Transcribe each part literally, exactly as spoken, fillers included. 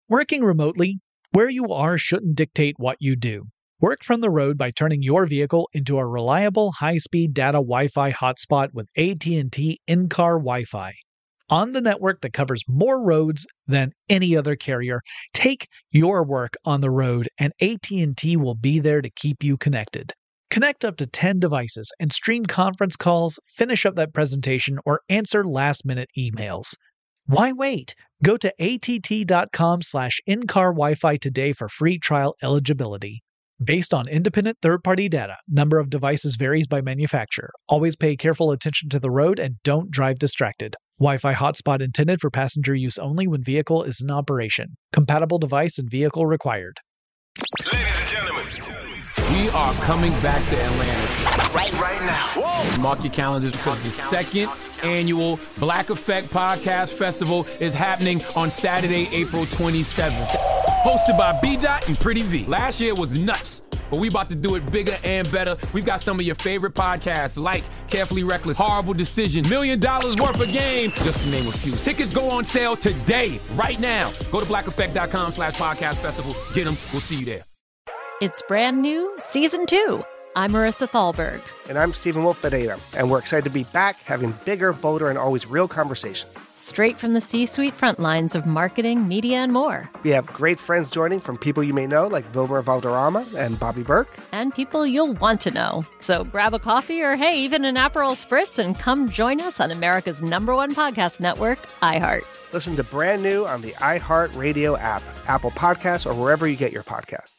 Working remotely, where you are shouldn't dictate what you do. Work from the road by turning your vehicle into a reliable high-speed data Wi-Fi hotspot with A T and T in-car Wi-Fi. On the network that covers more roads than any other carrier, take your work on the road and A T and T will be there to keep you connected. Connect up to ten devices and stream conference calls, finish up that presentation, or answer last-minute emails. Why wait? Go to att.com slash in-car Wi-Fi today for free trial eligibility. Based on independent third-party data, number of devices varies by manufacturer. Always pay careful attention to the road and don't drive distracted. Wi-Fi hotspot intended for passenger use only when vehicle is in operation. Compatible device and vehicle required. Ladies and gentlemen, we are coming back to Atlanta. Right, right now. Whoa. Mark your calendars because the second annual Black Effect Podcast Festival is happening on Saturday, April twenty-seventh. Hosted by B-Dot and Pretty V. Last year was nuts, but we about to do it bigger and better. We've got some of your favorite podcasts like Carefully Reckless, Horrible Decision, Million Dollars Worth of Game, just to name a few. Tickets go on sale today, right now. Go to blackeffect.com slash podcast festival. Get them. We'll see you there. It's brand new, season two. I'm Marissa Thalberg. And I'm Stephen Wolf Pereira, and we're excited to be back having bigger, bolder, and always real conversations. Straight from the C-suite front lines of marketing, media, and more. We have great friends joining from people you may know, like Vilmer Valderrama and Bobby Burke. And people you'll want to know. So grab a coffee or, hey, even an Aperol Spritz and come join us on America's number one podcast network, iHeart. Listen to Brand New on the iHeart Radio app, Apple Podcasts, or wherever you get your podcasts.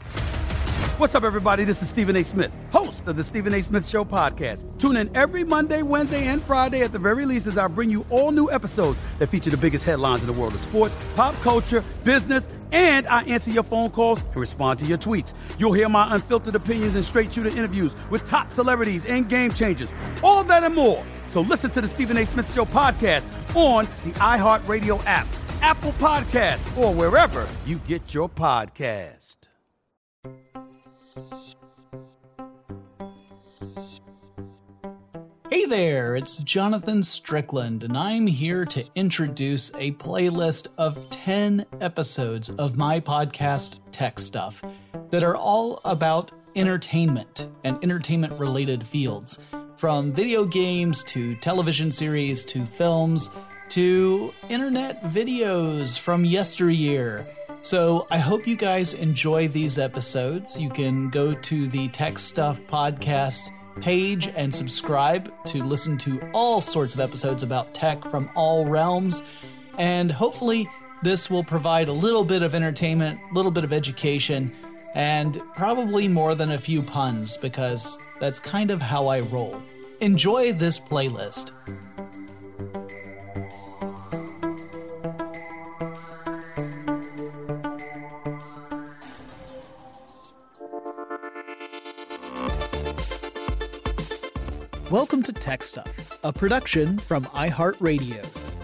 What's up, everybody? This is Stephen A. Smith, host of the Stephen A. Smith Show podcast. Tune in every Monday, Wednesday, and Friday at the very least as I bring you all new episodes that feature the biggest headlines in the world of sports, pop culture, business, and I answer your phone calls and respond to your tweets. You'll hear my unfiltered opinions and straight-shooter interviews with top celebrities and game changers. All that and more. So listen to the Stephen A. Smith Show podcast on the iHeartRadio app, Apple Podcasts, or wherever you get your podcast. Hey there, it's Jonathan Strickland, and I'm here to introduce a playlist of ten episodes of my podcast, Tech Stuff, that are all about entertainment and entertainment-related fields, from video games to television series to films to internet videos from yesteryear. So I hope you guys enjoy these episodes. You can go to the Tech Stuff podcast page and subscribe to listen to all sorts of episodes about tech from all realms. And hopefully this will provide a little bit of entertainment, a little bit of education, and probably more than a few puns, because that's kind of how I roll. Enjoy this playlist. Welcome to Tech Stuff, a production from iHeartRadio.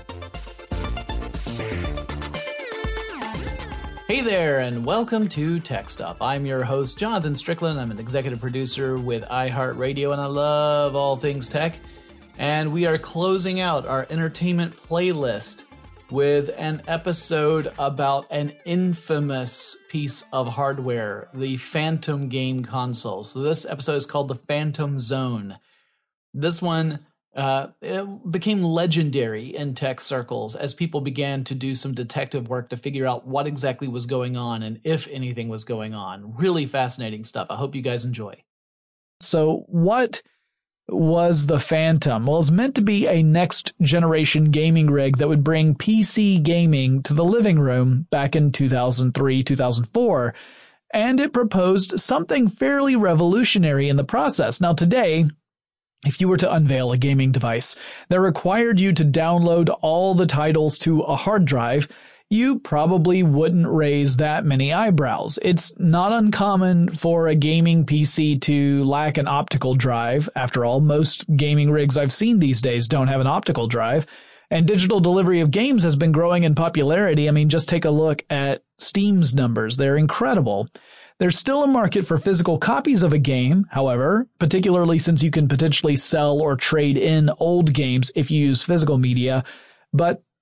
Hey there, and welcome to Tech Stuff. I'm your host, Jonathan Strickland. I'm an executive producer with iHeartRadio, and I love all things tech. And we are closing out our entertainment playlist with an episode about an infamous piece of hardware, the Phantom game console. So this episode is called the Phantom Zone. This one uh, it became legendary in tech circles as people began to do some detective work to figure out what exactly was going on and if anything was going on. Really fascinating stuff. I hope you guys enjoy. So what was the Phantom? Well, it's meant to be a next generation gaming rig that would bring P C gaming to the living room back in two thousand three, two thousand four. And it proposed something fairly revolutionary in the process. Now today, if you were to unveil a gaming device that required you to download all the titles to a hard drive, you probably wouldn't raise that many eyebrows. It's not uncommon for a gaming P C to lack an optical drive. After all, most gaming rigs I've seen these days don't have an optical drive. And digital delivery of games has been growing in popularity. I mean, just take a look at Steam's numbers. They're incredible. There's still a market for physical copies of a game, however, particularly since you can potentially sell or trade in old games if you use physical media. But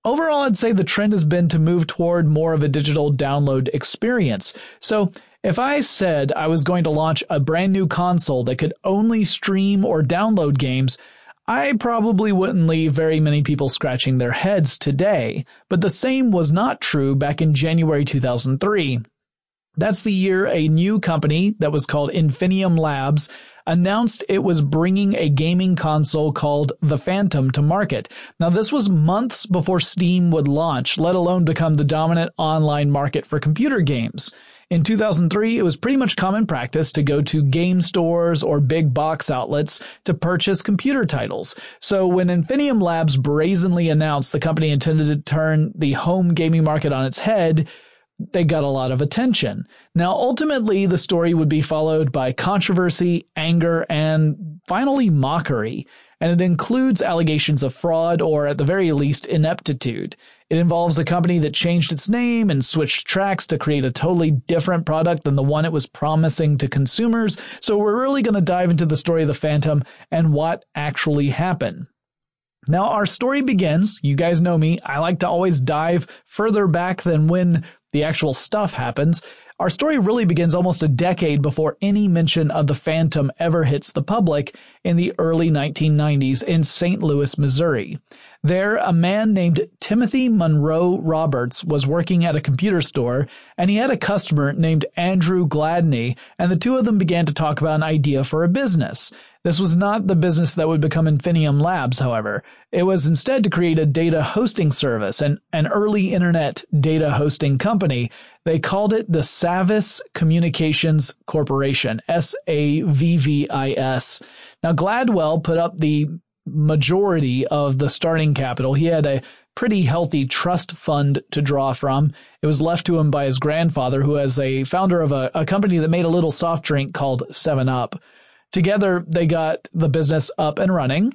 overall, I'd say the trend has been to move toward more of a digital download experience. So if I said I was going to launch a brand new console that could only stream or download games, I probably wouldn't leave very many people scratching their heads today. But the same was not true back in January two thousand three. That's the year a new company that was called Infinium Labs announced it was bringing a gaming console called the Phantom to market. Now, this was months before Steam would launch, let alone become the dominant online market for computer games. In two thousand three, it was pretty much common practice to go to game stores or big box outlets to purchase computer titles. So when Infinium Labs brazenly announced the company intended to turn the home gaming market on its head, they got a lot of attention. Now, ultimately, the story would be followed by controversy, anger, and finally mockery. And it includes allegations of fraud or, at the very least, ineptitude. It involves a company that changed its name and switched tracks to create a totally different product than the one it was promising to consumers. So we're really going to dive into the story of the Phantom and what actually happened. Now, our story begins, you guys know me, I like to always dive further back than when the actual stuff happens. Our story really begins almost a decade before any mention of the Phantom ever hits the public in the early nineteen nineties in Saint Louis, Missouri. There, a man named Timothy Monroe Roberts was working at a computer store, and he had a customer named Andrew Gladney, and the two of them began to talk about an idea for a business. This was not the business that would become Infinium Labs, however. It was instead to create a data hosting service, an, an early internet data hosting company. They called it the Savvis Communications Corporation, S A V V I S. Now, Gladwell put up the majority of the starting capital. He had a pretty healthy trust fund to draw from. It was left to him by his grandfather, who was a founder of a, a company that made a little soft drink called seven up. Together, they got the business up and running,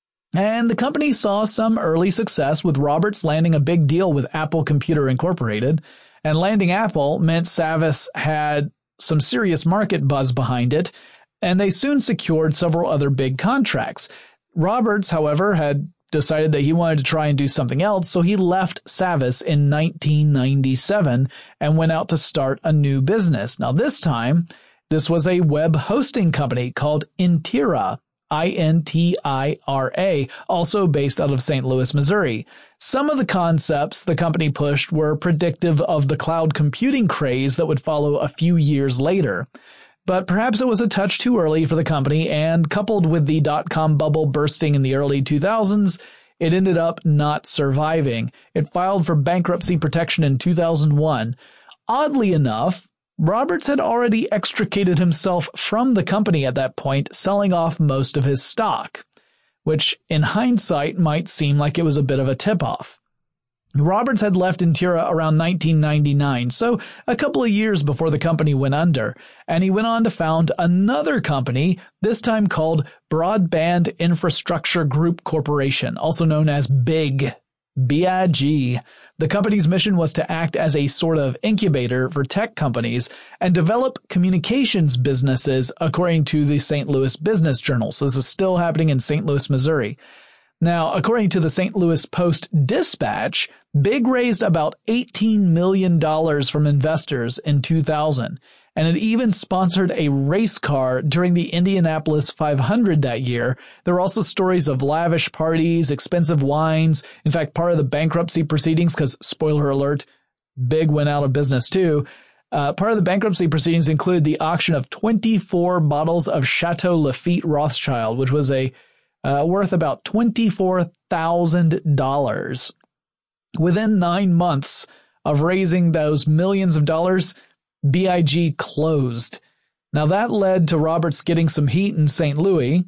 and the company saw some early success, with Roberts landing a big deal with Apple Computer Incorporated. And landing Apple meant Savvis had some serious market buzz behind it, and they soon secured several other big contracts. Roberts, however, had decided that he wanted to try and do something else, so he left Savvis in nineteen ninety-seven and went out to start a new business. Now, this time, this was a web hosting company called Intira, I N T I R A, also based out of Saint Louis, Missouri. Some of the concepts the company pushed were predictive of the cloud computing craze that would follow a few years later. But perhaps it was a touch too early for the company, and coupled with the dot-com bubble bursting in the early two thousands, it ended up not surviving. It filed for bankruptcy protection in two thousand one. Oddly enough, Roberts had already extricated himself from the company at that point, selling off most of his stock, which in hindsight might seem like it was a bit of a tip-off. Roberts had left Intira around nineteen ninety-nine, so a couple of years before the company went under, and he went on to found another company, this time called Broadband Infrastructure Group Corporation, also known as BIG, B I G. The company's mission was to act as a sort of incubator for tech companies and develop communications businesses, according to the Saint Louis Business Journal. So this is still happening in Saint Louis, Missouri. Now, according to the Saint Louis Post-Dispatch, BIG raised about eighteen million dollars from investors in two thousand, and it even sponsored a race car during the Indianapolis five hundred that year. There were also stories of lavish parties, expensive wines. In fact, part of the bankruptcy proceedings, because, spoiler alert, BIG went out of business too, uh, part of the bankruptcy proceedings included the auction of twenty-four bottles of Chateau Lafite Rothschild, which was a Uh, worth about twenty-four thousand dollars. Within nine months of raising those millions of dollars, B I G closed. Now that led to Roberts getting some heat in Saint Louis.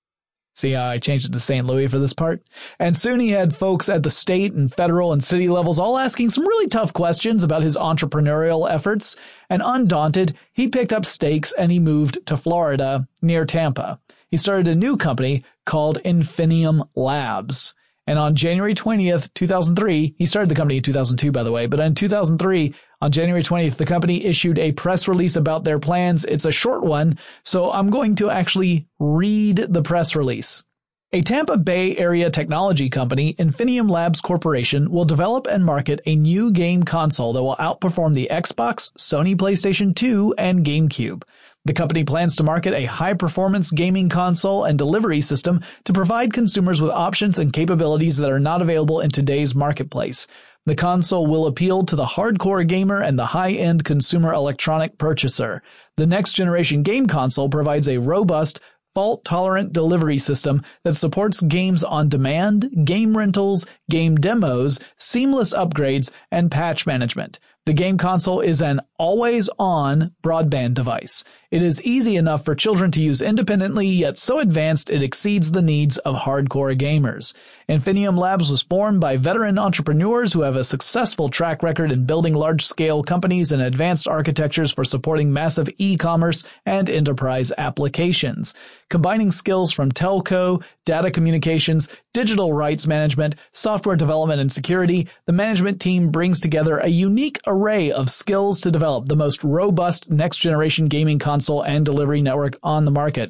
See how I changed it to Saint Louis for this part? And soon he had folks at the state and federal and city levels all asking some really tough questions about his entrepreneurial efforts. And undaunted, he picked up stakes and he moved to Florida near Tampa. He started a new company called Infinium Labs. And on January twentieth, two thousand three, he started the company in two thousand two, by the way, but in two thousand three, on January twentieth, the company issued a press release about their plans. It's a short one, so I'm going to actually read the press release. A Tampa Bay area technology company, Infinium Labs Corporation, will develop and market a new game console that will outperform the Xbox, Sony PlayStation two, and GameCube. The company plans to market a high-performance gaming console and delivery system to provide consumers with options and capabilities that are not available in today's marketplace. The console will appeal to the hardcore gamer and the high-end consumer electronic purchaser. The next-generation game console provides a robust, fault-tolerant delivery system that supports games on demand, game rentals, game demos, seamless upgrades, and patch management. The game console is an always-on broadband device. It is easy enough for children to use independently, yet so advanced it exceeds the needs of hardcore gamers. Infinium Labs was formed by veteran entrepreneurs who have a successful track record in building large-scale companies and advanced architectures for supporting massive e-commerce and enterprise applications. Combining skills from telco, data communications, digital rights management, software development, and security, the management team brings together a unique array of skills to develop the most robust next-generation gaming console and delivery network on the market.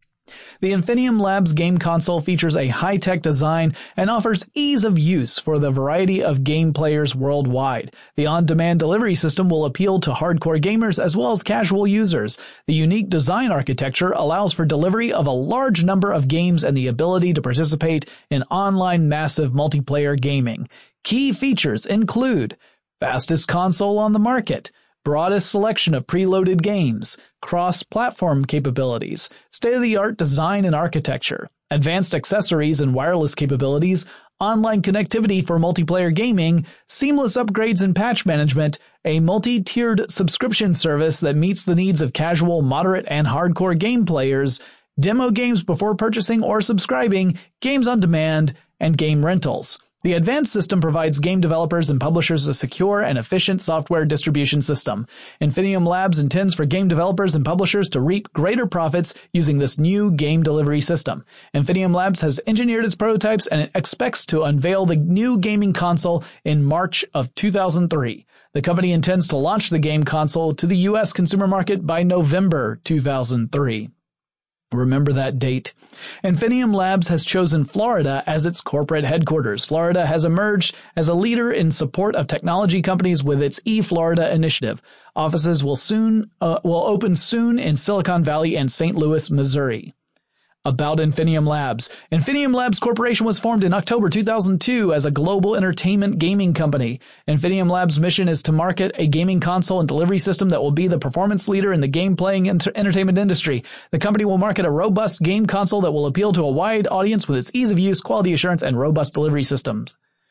The Infinium Labs game console features a high-tech design and offers ease of use for the variety of game players worldwide. The on-demand delivery system will appeal to hardcore gamers as well as casual users. The unique design architecture allows for delivery of a large number of games and the ability to participate in online massive multiplayer gaming. Key features include fastest console on the market, broadest selection of preloaded games, cross-platform capabilities, state-of-the-art design and architecture, advanced accessories and wireless capabilities, online connectivity for multiplayer gaming, seamless upgrades and patch management, a multi-tiered subscription service that meets the needs of casual, moderate, and hardcore game players, demo games before purchasing or subscribing, games on demand, and game rentals. The advanced system provides game developers and publishers a secure and efficient software distribution system. Infinium Labs intends for game developers and publishers to reap greater profits using this new game delivery system. Infinium Labs has engineered its prototypes and it expects to unveil the new gaming console in March of two thousand three. The company intends to launch the game console to the U S consumer market by November two thousand three. Remember that date. Infinium Labs has chosen Florida as its corporate headquarters. Florida has emerged as a leader in support of technology companies with its eFlorida initiative. Offices will soon uh, will open soon in Silicon Valley and Saint Louis, Missouri. About Infinium Labs. Infinium Labs Corporation was formed in October two thousand two as a global entertainment gaming company. Infinium Labs' mission is to market a gaming console and delivery system that will be the performance leader in the game-playing enter- entertainment industry. The company will market a robust game console that will appeal to a wide audience with its ease of use, quality assurance, and robust delivery systems.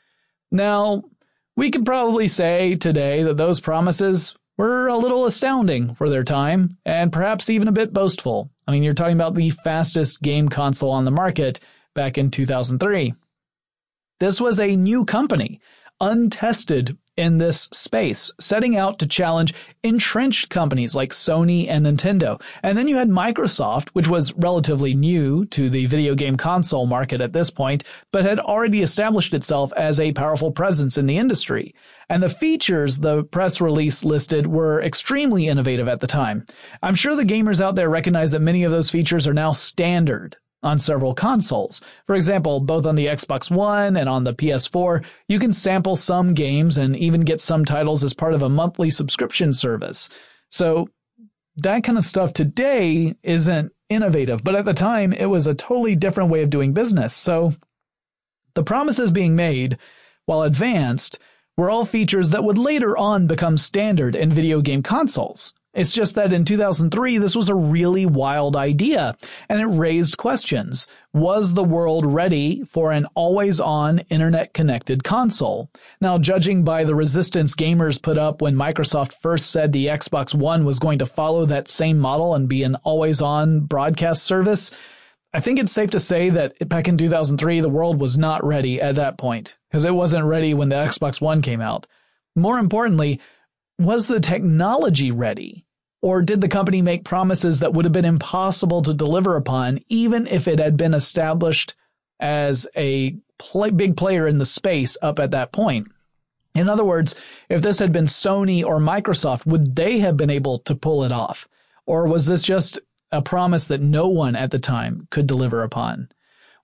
Now, we could probably say today that those promises were a little astounding for their time, and perhaps even a bit boastful. I mean, you're talking about the fastest game console on the market back in two thousand three. This was a new company, untested in this space, setting out to challenge entrenched companies like Sony and Nintendo. And then you had Microsoft, which was relatively new to the video game console market at this point, but had already established itself as a powerful presence in the industry. And the features the press release listed were extremely innovative at the time. I'm sure the gamers out there recognize that many of those features are now standard on several consoles. For example, both on the Xbox One and on the P S four, you can sample some games and even get some titles as part of a monthly subscription service. So that kind of stuff today isn't innovative, but at the time it was a totally different way of doing business. So the promises being made, while advanced, were all features that would later on become standard in video game consoles. It's just that in two thousand three, this was a really wild idea, and it raised questions. Was the world ready for an always-on, internet-connected console? Now, judging by the resistance gamers put up when Microsoft first said the Xbox One was going to follow that same model and be an always-on broadcast service, I think it's safe to say that back in two thousand three, the world was not ready at that point, because it wasn't ready when the Xbox One came out. More importantly, was the technology ready? Or did the company make promises that would have been impossible to deliver upon, even if it had been established as a play, big player in the space up at that point? In other words, if this had been Sony or Microsoft, would they have been able to pull it off? Or was this just a promise that no one at the time could deliver upon?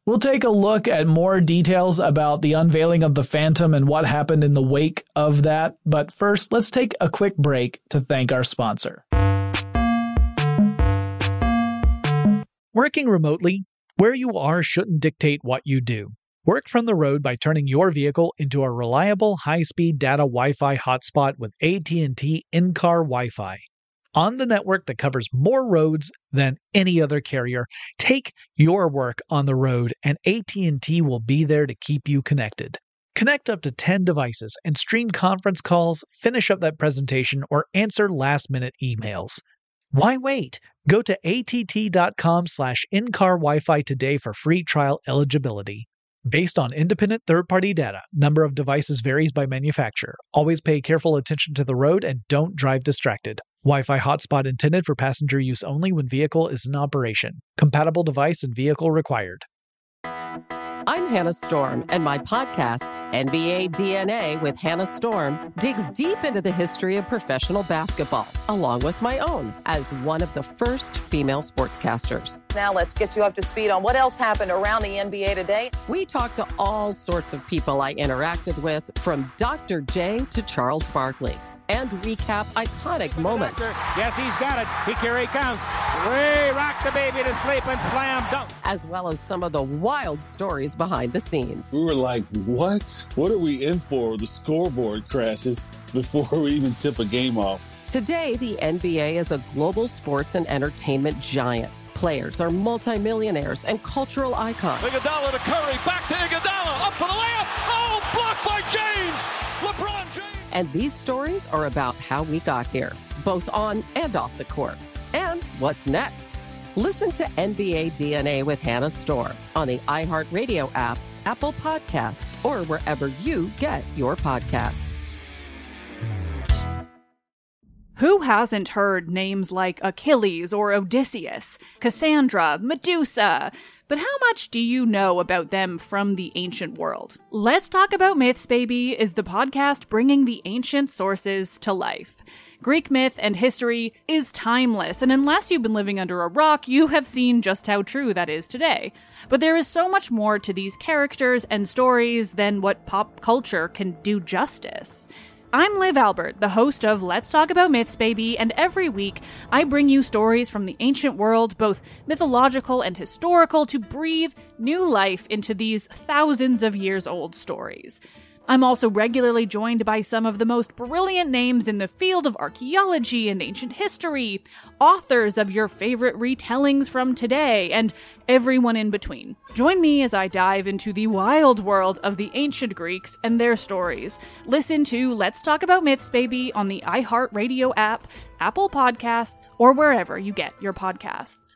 We'll take a look at more details about the unveiling of the Phantom and what happened in the wake of that. But first, let's take a quick break to thank our sponsor. Working remotely, where you are shouldn't dictate what you do. Work from the road by turning your vehicle into a reliable high-speed data Wi-Fi hotspot with A T and T in-car Wi-Fi. On the network that covers more roads than any other carrier, take your work on the road and A T and T will be there to keep you connected. Connect up to ten devices and stream conference calls, finish up that presentation, or answer last-minute emails. Why wait? Go to att.com slash in-car Wi-Fi today for free trial eligibility. Based on independent third-party data, number of devices varies by manufacturer. Always pay careful attention to the road and don't drive distracted. Wi-Fi hotspot intended for passenger use only when vehicle is in operation. Compatible device and vehicle required. I'm Hannah Storm, and my podcast, N B A D N A with Hannah Storm, digs deep into the history of professional basketball, along with my own, as one of the first female sportscasters. Now let's get you up to speed on what else happened around the N B A today. We talk to all sorts of people I interacted with, from Doctor J to Charles Barkley, and recap iconic moments. Yes, he's got it. He, here he comes. Way rock the baby to sleep and slam dunk. As well as some of the wild stories behind the scenes. We were like, what? What are we in for? The scoreboard crashes before we even tip a game off. Today, the N B A is a global sports and entertainment giant. Players are multimillionaires and cultural icons. Iguodala to Curry, back to Iguodala, up for the layup. Oh, blocked by James. LeBron James. And these stories are about how we got here, both on and off the court. And what's next? Listen to N B A D N A with Hannah Storm on the iHeartRadio app, Apple Podcasts, or wherever you get your podcasts. Who hasn't heard names like Achilles or Odysseus, Cassandra, Medusa? But how much do you know about them from the ancient world? Let's Talk About Myths, Baby is the podcast bringing the ancient sources to life. Greek myth and history is timeless, and unless you've been living under a rock, you have seen just how true that is today. But there is so much more to these characters and stories than what pop culture can do justice. I'm Liv Albert, the host of Let's Talk About Myths, Baby, and every week I bring you stories from the ancient world, both mythological and historical, to breathe new life into these thousands of years old stories. I'm also regularly joined by some of the most brilliant names in the field of archaeology and ancient history, authors of your favorite retellings from today, and everyone in between. Join me as I dive into the wild world of the ancient Greeks and their stories. Listen to Let's Talk About Myths, Baby on the iHeartRadio app, Apple Podcasts, or wherever you get your podcasts.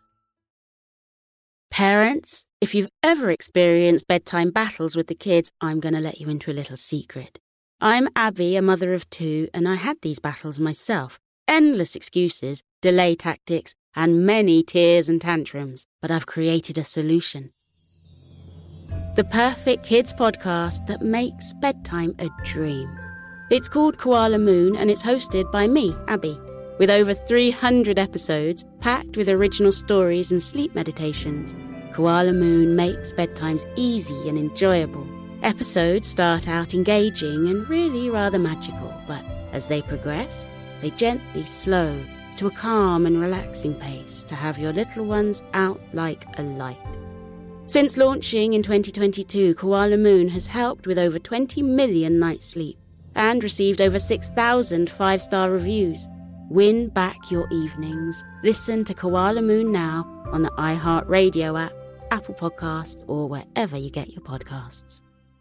Parents, if you've ever experienced bedtime battles with the kids, I'm going to let you into a little secret. I'm Abby, a mother of two, and I had these battles myself. Endless excuses, delay tactics, and many tears and tantrums. But I've created a solution. The perfect kids podcast that makes bedtime a dream. It's called Koala Moon, and it's hosted by me, Abby, with over three hundred episodes packed with original stories and sleep meditations. Koala Moon makes bedtimes easy and enjoyable. Episodes start out engaging and really rather magical, but as they progress, they gently slow to a calm and relaxing pace to have your little ones out like a light. Since launching in twenty twenty-two, Koala Moon has helped with over twenty million nights sleep and received over six thousand five-star reviews. Win back your evenings. Listen to Koala Moon now on the iHeartRadio app, Apple Podcasts, or wherever you get your podcasts.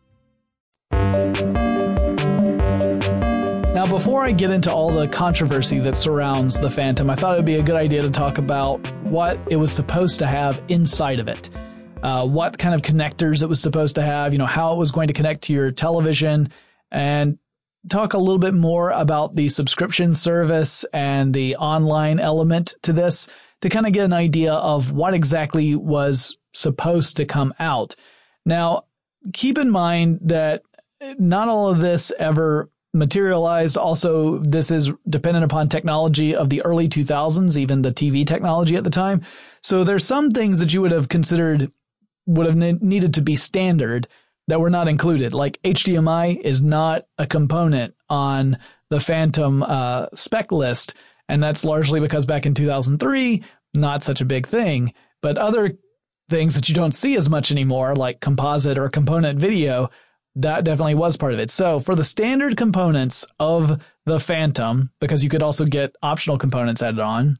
Now, before I get into all the controversy that surrounds the Phantom, I thought it would be a good idea to talk about what it was supposed to have inside of it. Uh, what kind of connectors it was supposed to have, you know, how it was going to connect to your television, and talk a little bit more about the subscription service and the online element to this to kind of get an idea of what exactly was supposed to come out. Now, keep in mind that not all of this ever materialized. Also, this is dependent upon technology of the early two thousands, even the T V technology at the time. So there's some things that you would have considered would have ne- needed to be standard that were not included. Like H D M I is not a component on the Phantom uh, spec list, and that's largely because back in two thousand three, not such a big thing. But other things that you don't see as much anymore, like composite or component video, that definitely was part of it. So for the standard components of the Phantom, because you could also get optional components added on,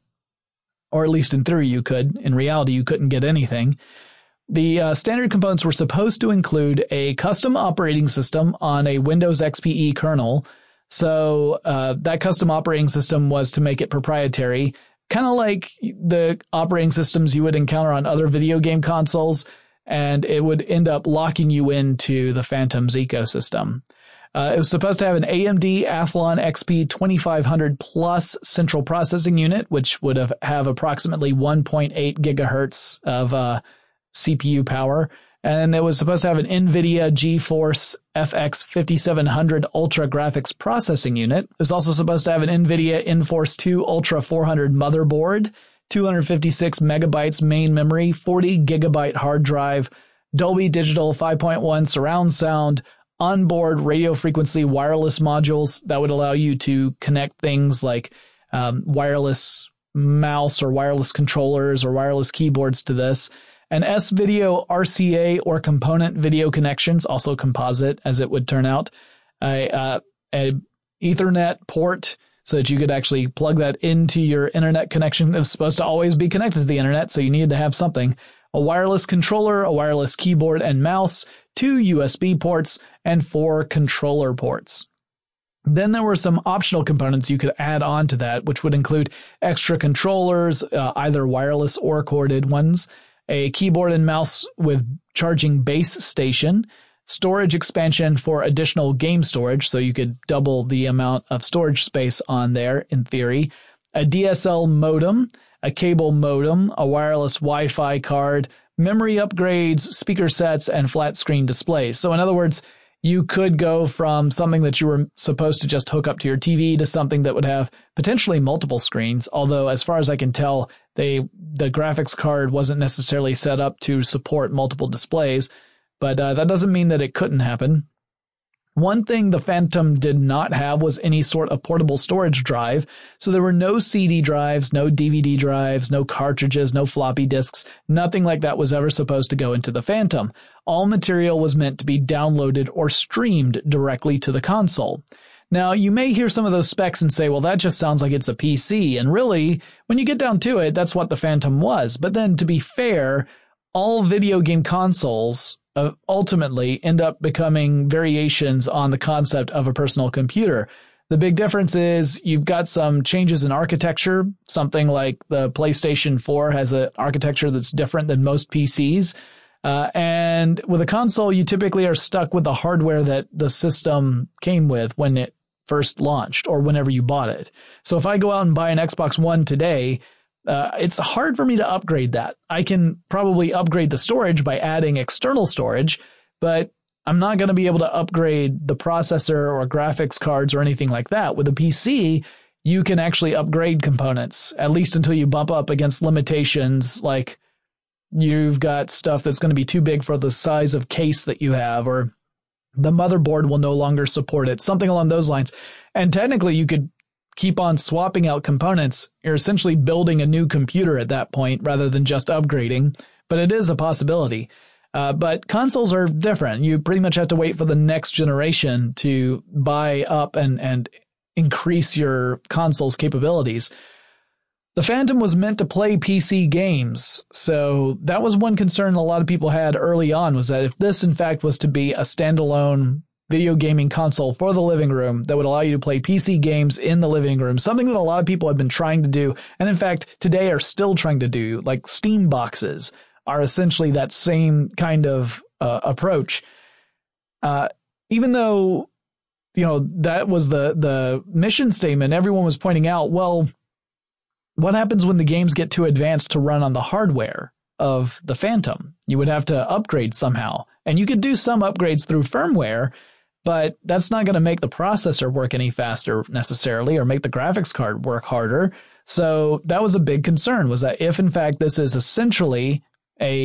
or at least in theory you could. In reality, you couldn't get anything. The uh, standard components were supposed to include a custom operating system on a Windows X P E kernel. So uh, that custom operating system was to make it proprietary, kind of like the operating systems you would encounter on other video game consoles, and it would end up locking you into the Phantom's ecosystem. Uh, it was supposed to have an A M D Athlon X P twenty-five hundred plus central processing unit, which would have, have approximately one point eight gigahertz of uh, C P U power. And it was supposed to have an NVIDIA GeForce F X fifty-seven hundred Ultra graphics processing unit. It was also supposed to have an NVIDIA Enforce two Ultra four hundred motherboard, two hundred fifty-six megabytes main memory, forty gigabyte hard drive, Dolby Digital five point one surround sound, onboard radio frequency wireless modules that would allow you to connect things like um, wireless mouse or wireless controllers or wireless keyboards to this. An S-Video R C A or component video connections, also composite as it would turn out. A, uh, a Ethernet port so that you could actually plug that into your internet connection. It was supposed to always be connected to the internet, so you needed to have something. A wireless controller, a wireless keyboard and mouse, two U S B ports, and four controller ports. Then there were some optional components you could add on to that, which would include extra controllers, uh, either wireless or corded ones, a keyboard and mouse with charging base station, storage expansion for additional game storage, so you could double the amount of storage space on there in theory, a D S L modem, a cable modem, a wireless Wi-Fi card, memory upgrades, speaker sets, and flat screen displays. So in other words, you could go from something that you were supposed to just hook up to your T V to something that would have potentially multiple screens, although as far as I can tell, they the graphics card wasn't necessarily set up to support multiple displays, but uh, that doesn't mean that it couldn't happen. One thing the Phantom did not have was any sort of portable storage drive, so there were no C D drives, no D V D drives, no cartridges, no floppy disks, nothing like that was ever supposed to go into the Phantom. All material was meant to be downloaded or streamed directly to the console. Now, you may hear some of those specs and say, well, that just sounds like it's a P C, and really, when you get down to it, that's what the Phantom was. But then, to be fair, all video game consoles Uh, ultimately end up becoming variations on the concept of a personal computer. The big difference is you've got some changes in architecture. Something like the PlayStation four has an architecture that's different than most P Cs. Uh, and with a console, you typically are stuck with the hardware that the system came with when it first launched or whenever you bought it. So if I go out and buy an Xbox One today, Uh, it's hard for me to upgrade that. I can probably upgrade the storage by adding external storage, but I'm not going to be able to upgrade the processor or graphics cards or anything like that. With a P C, you can actually upgrade components, at least until you bump up against limitations like you've got stuff that's going to be too big for the size of case that you have, or the motherboard will no longer support it, something along those lines. And technically, you could keep on swapping out components. You're essentially building a new computer at that point rather than just upgrading, but it is a possibility. Uh, but consoles are different. You pretty much have to wait for the next generation to buy up and, and increase your console's capabilities. The Phantom was meant to play P C games, so that was one concern a lot of people had early on, was that if this in fact was to be a standalone video gaming console for the living room that would allow you to play P C games in the living room, something that a lot of people have been trying to do, and in fact today are still trying to do, like Steam boxes are essentially that same kind of uh, approach. Uh, even though, you know, that was the, the mission statement, everyone was pointing out, well, what happens when the games get too advanced to run on the hardware of the Phantom? You would have to upgrade somehow, and you could do some upgrades through firmware, but that's not going to make the processor work any faster necessarily or make the graphics card work harder. So that was a big concern, was that if in fact this is essentially a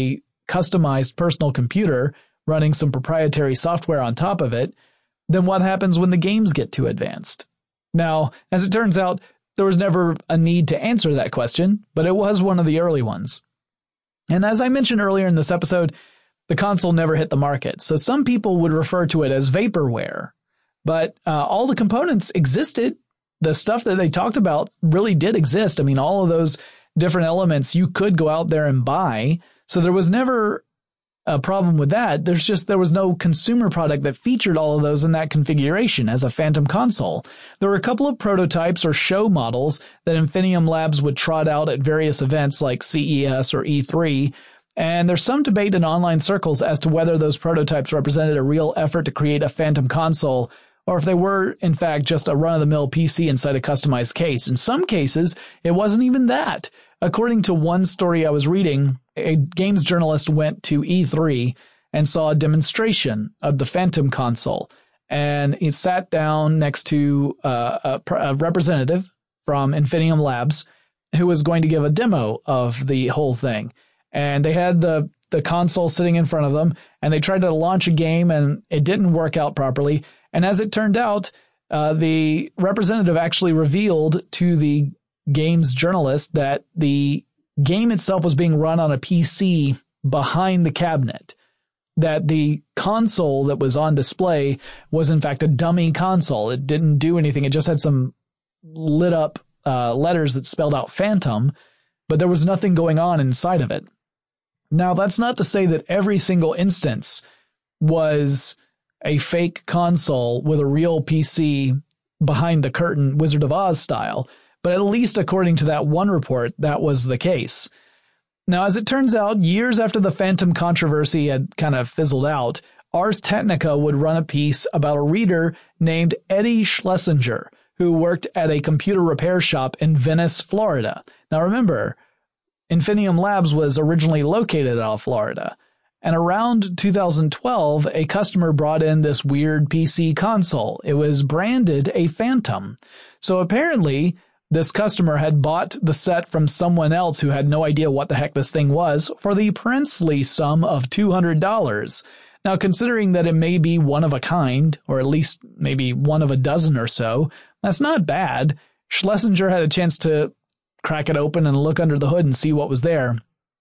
customized personal computer running some proprietary software on top of it, then what happens when the games get too advanced? Now, as it turns out, there was never a need to answer that question, but it was one of the early ones. And as I mentioned earlier in this episode, the console never hit the market, so some people would refer to it as vaporware. But uh, all the components existed. The stuff that they talked about really did exist. I mean, all of those different elements you could go out there and buy. So there was never a problem with that. There's just there was no consumer product that featured all of those in that configuration as a Phantom console. There were a couple of prototypes or show models that Infinium Labs would trot out at various events like C E S or E three. And there's some debate in online circles as to whether those prototypes represented a real effort to create a Phantom console, or if they were, in fact, just a run-of-the-mill P C inside a customized case. In some cases, it wasn't even that. According to one story I was reading, a games journalist went to E three and saw a demonstration of the Phantom console. And he sat down next to uh, a, a representative from Infinium Labs who was going to give a demo of the whole thing. And they had the, the console sitting in front of them, and they tried to launch a game, and it didn't work out properly. And as it turned out, uh, the representative actually revealed to the games journalist that the game itself was being run on a P C behind the cabinet, that the console that was on display was in fact a dummy console. It didn't do anything. It just had some lit up uh, letters that spelled out Phantom, but there was nothing going on inside of it. Now, that's not to say that every single instance was a fake console with a real P C behind the curtain, Wizard of Oz style, but at least according to that one report, that was the case. Now, as it turns out, years after the Phantom controversy had kind of fizzled out, Ars Technica would run a piece about a reader named Eddie Schlesinger, who worked at a computer repair shop in Venice, Florida. Now, remember, Infinium Labs was originally located out of Florida. And around two thousand twelve, a customer brought in this weird P C console. It was branded a Phantom. So apparently, this customer had bought the set from someone else who had no idea what the heck this thing was for the princely sum of two hundred dollars. Now, considering that it may be one of a kind, or at least maybe one of a dozen or so, that's not bad. Schlesinger had a chance to crack it open and look under the hood and see what was there.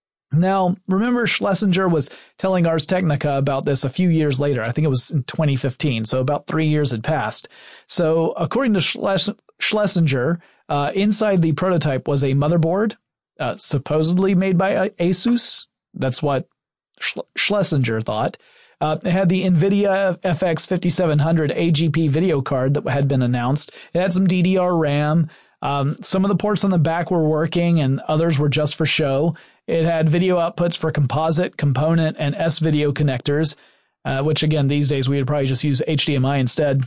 Now, remember, Schlesinger was telling Ars Technica about this a few years later. I think it was in twenty fifteen, so about three years had passed. So, according to Schles- Schlesinger, uh, inside the prototype was a motherboard, uh, supposedly made by Asus. That's what Sch- Schlesinger thought. Uh, it had the NVIDIA F X fifty-seven hundred A G P video card that had been announced. It had some D D R RAM. Um, some of the ports on the back were working and others were just for show. It had video outputs for composite, component, and S-video connectors, uh, which again, these days we would probably just use H D M I instead.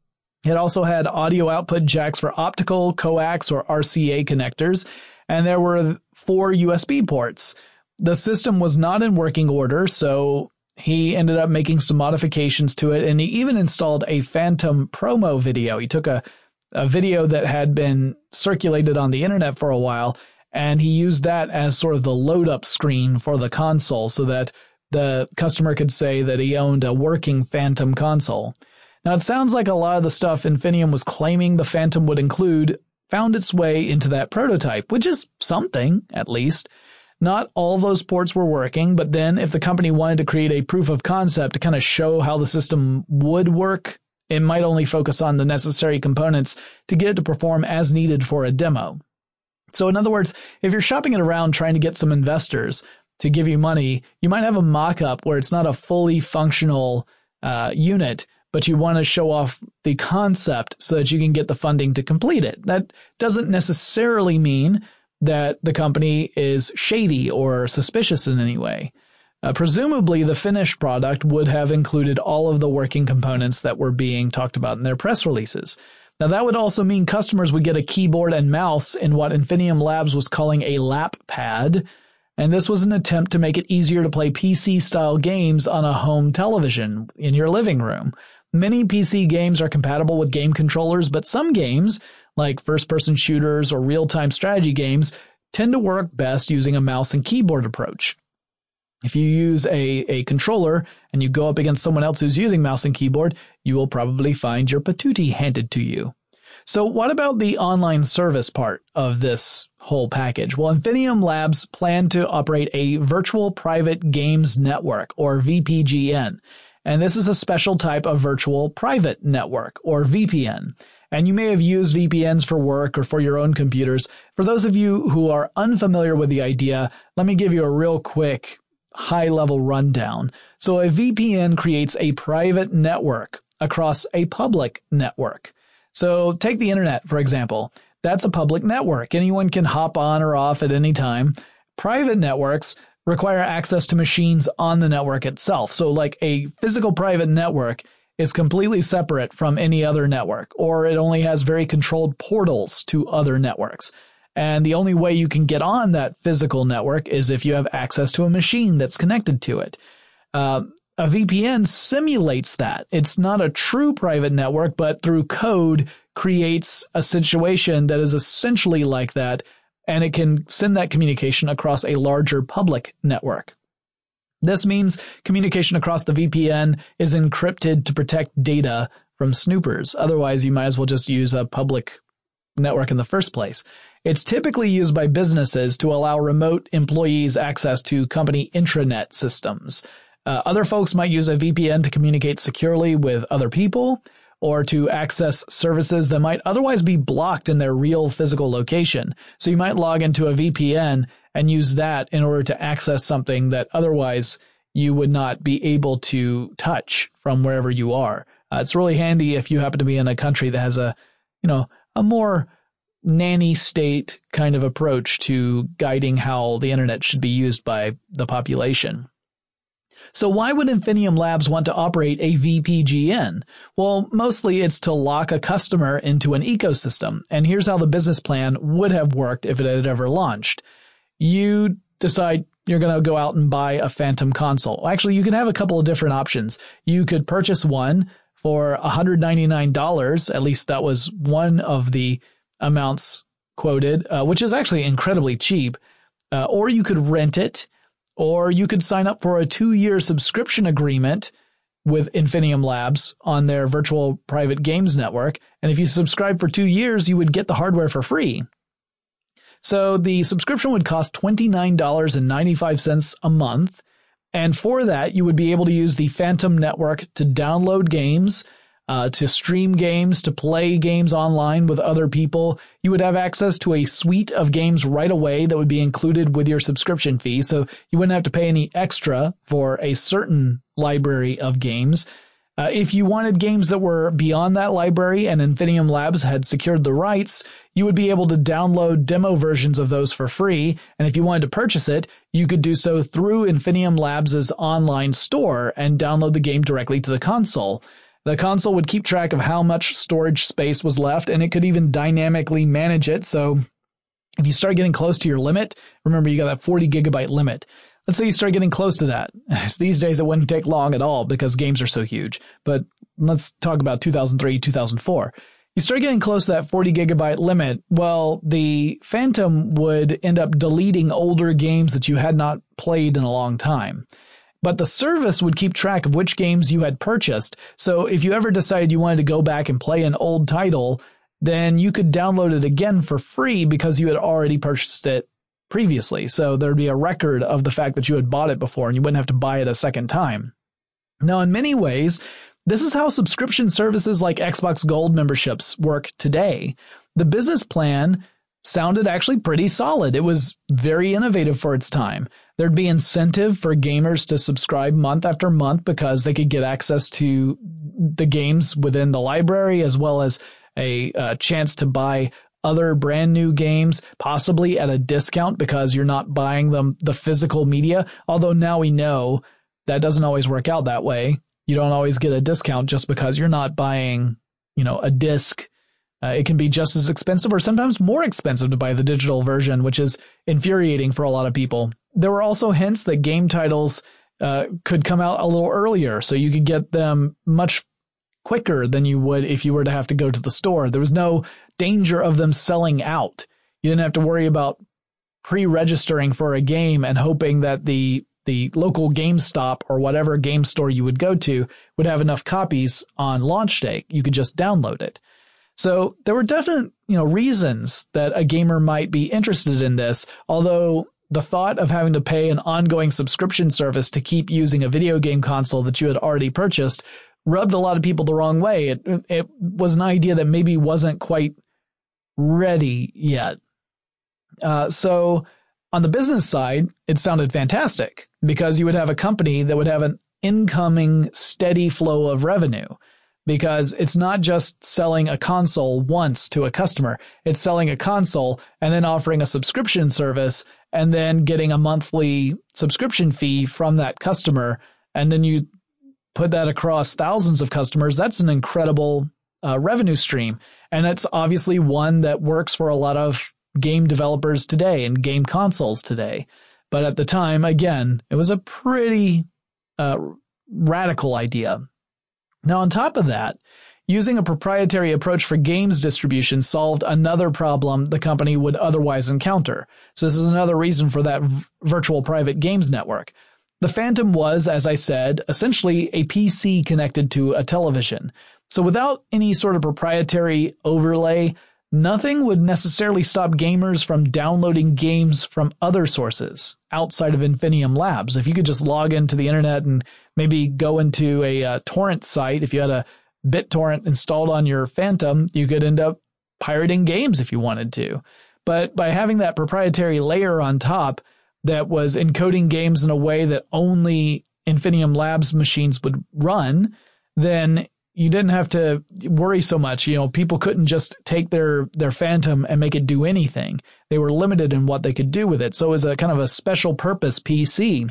It also had audio output jacks for optical, coax, or R C A connectors, and there were four U S B ports. The system was not in working order, so he ended up making some modifications to it, and he even installed a Phantom promo video. He took a a video that had been circulated on the internet for a while, and he used that as sort of the load up screen for the console so that the customer could say that he owned a working Phantom console. Now, it sounds like a lot of the stuff Infinium was claiming the Phantom would include found its way into that prototype, which is something, at least. Not all those ports were working, but then if the company wanted to create a proof of concept to kind of show how the system would work, it might only focus on the necessary components to get it to perform as needed for a demo. So in other words, if you're shopping it around trying to get some investors to give you money, you might have a mock-up where it's not a fully functional uh, unit, but you want to show off the concept so that you can get the funding to complete it. That doesn't necessarily mean that the company is shady or suspicious in any way. Uh, presumably, the finished product would have included all of the working components that were being talked about in their press releases. Now, that would also mean customers would get a keyboard and mouse in what Infinium Labs was calling a lap pad, and this was an attempt to make it easier to play P C-style games on a home television in your living room. Many P C games are compatible with game controllers, but some games, like first-person shooters or real-time strategy games, tend to work best using a mouse and keyboard approach. If you use a, a controller and you go up against someone else who's using mouse and keyboard, you will probably find your patootie handed to you. So what about the online service part of this whole package? Well, Infinium Labs plan to operate a virtual private games network, or V P G N. And this is a special type of virtual private network, or V P N. And you may have used V P Ns for work or for your own computers. For those of you who are unfamiliar with the idea, let me give you a real quick high-level rundown. So a V P N creates a private network across a public network. So take the internet, for example. That's a public network. Anyone can hop on or off at any time. Private networks require access to machines on the network itself. So like a physical private network is completely separate from any other network, or it only has very controlled portals to other networks. And the only way you can get on that physical network is if you have access to a machine that's connected to it. Uh, A V P N simulates that. It's not a true private network, but through code creates a situation that is essentially like that, and it can send that communication across a larger public network. This means communication across the V P N is encrypted to protect data from snoopers. Otherwise, you might as well just use a public network in the first place. It's typically used by businesses to allow remote employees access to company intranet systems. Uh, other folks might use a V P N to communicate securely with other people or to access services that might otherwise be blocked in their real physical location. So you might log into a V P N and use that in order to access something that otherwise you would not be able to touch from wherever you are. Uh, it's really handy if you happen to be in a country that has a, you know, a more nanny state kind of approach to guiding how the internet should be used by the population. So why would Infinium Labs want to operate a V P G N? Well, mostly it's to lock a customer into an ecosystem. And here's how the business plan would have worked if it had ever launched. You decide you're going to go out and buy a Phantom console. Actually, you can have a couple of different options. You could purchase one for one hundred ninety-nine dollars. At least that was one of the amounts quoted, uh, which is actually incredibly cheap. Uh, or you could rent it. Or you could sign up for a two-year subscription agreement with Infinium Labs on their virtual private games network. And if you subscribe for two years, you would get the hardware for free. So the subscription would cost twenty-nine dollars and ninety-five cents a month. And for that, you would be able to use the Phantom network to download games, uh, to stream games, to play games online with other people. You would have access to a suite of games right away that would be included with your subscription fee. So you wouldn't have to pay any extra for a certain library of games. Uh, if you wanted games that were beyond that library and Infinium Labs had secured the rights, you would be able to download demo versions of those for free. And if you wanted to purchase it, you could do so through Infinium Labs' online store and download the game directly to the console. The console would keep track of how much storage space was left, and it could even dynamically manage it. So if you start getting close to your limit, remember you got that forty gigabyte limit. Let's say you start getting close to that. These days it wouldn't take long at all because games are so huge. But let's talk about two thousand three, two thousand four. You start getting close to that forty gigabyte limit. Well, the Phantom would end up deleting older games that you had not played in a long time. But the service would keep track of which games you had purchased. So if you ever decided you wanted to go back and play an old title, then you could download it again for free because you had already purchased it previously. So there'd be a record of the fact that you had bought it before and you wouldn't have to buy it a second time. Now, in many ways, this is how subscription services like Xbox Gold memberships work today. The business plan sounded actually pretty solid. It was very innovative for its time. There'd be incentive for gamers to subscribe month after month because they could get access to the games within the library as well as a uh, chance to buy other brand new games, possibly at a discount because you're not buying them the physical media. Although now we know that doesn't always work out that way. You don't always get a discount just because you're not buying, you know, a disc. Uh, it can be just as expensive or sometimes more expensive to buy the digital version, which is infuriating for a lot of people. There were also hints that game titles uh, could come out a little earlier, so you could get them much quicker than you would if you were to have to go to the store. There was no danger of them selling out. You didn't have to worry about pre-registering for a game and hoping that the the local GameStop or whatever game store you would go to would have enough copies on launch day. You could just download it. So there were definite, you know, reasons that a gamer might be interested in this, although the thought of having to pay an ongoing subscription service to keep using a video game console that you had already purchased rubbed a lot of people the wrong way. It, it was an idea that maybe wasn't quite ready yet. Uh, so on the business side, it sounded fantastic because you would have a company that would have an incoming steady flow of revenue, because it's not just selling a console once to a customer. It's selling a console and then offering a subscription service and then getting a monthly subscription fee from that customer. And then you put that across thousands of customers. That's an incredible uh, revenue stream. And it's obviously one that works for a lot of game developers today and game consoles today. But at the time, again, it was a pretty uh, radical idea. Now, on top of that, using a proprietary approach for games distribution solved another problem the company would otherwise encounter. So this is another reason for that v- virtual private games network. The Phantom was, as I said, essentially a P C connected to a television. So without any sort of proprietary overlay, nothing would necessarily stop gamers from downloading games from other sources outside of Infinium Labs. If you could just log into the internet and maybe go into a uh, torrent site, if you had a BitTorrent installed on your Phantom, you could end up pirating games if you wanted to. But by having that proprietary layer on top that was encoding games in a way that only Infinium Labs machines would run, then you didn't have to worry so much. You know, people couldn't just take their, their Phantom and make it do anything. They were limited in what they could do with it. So it was a kind of a special purpose P C.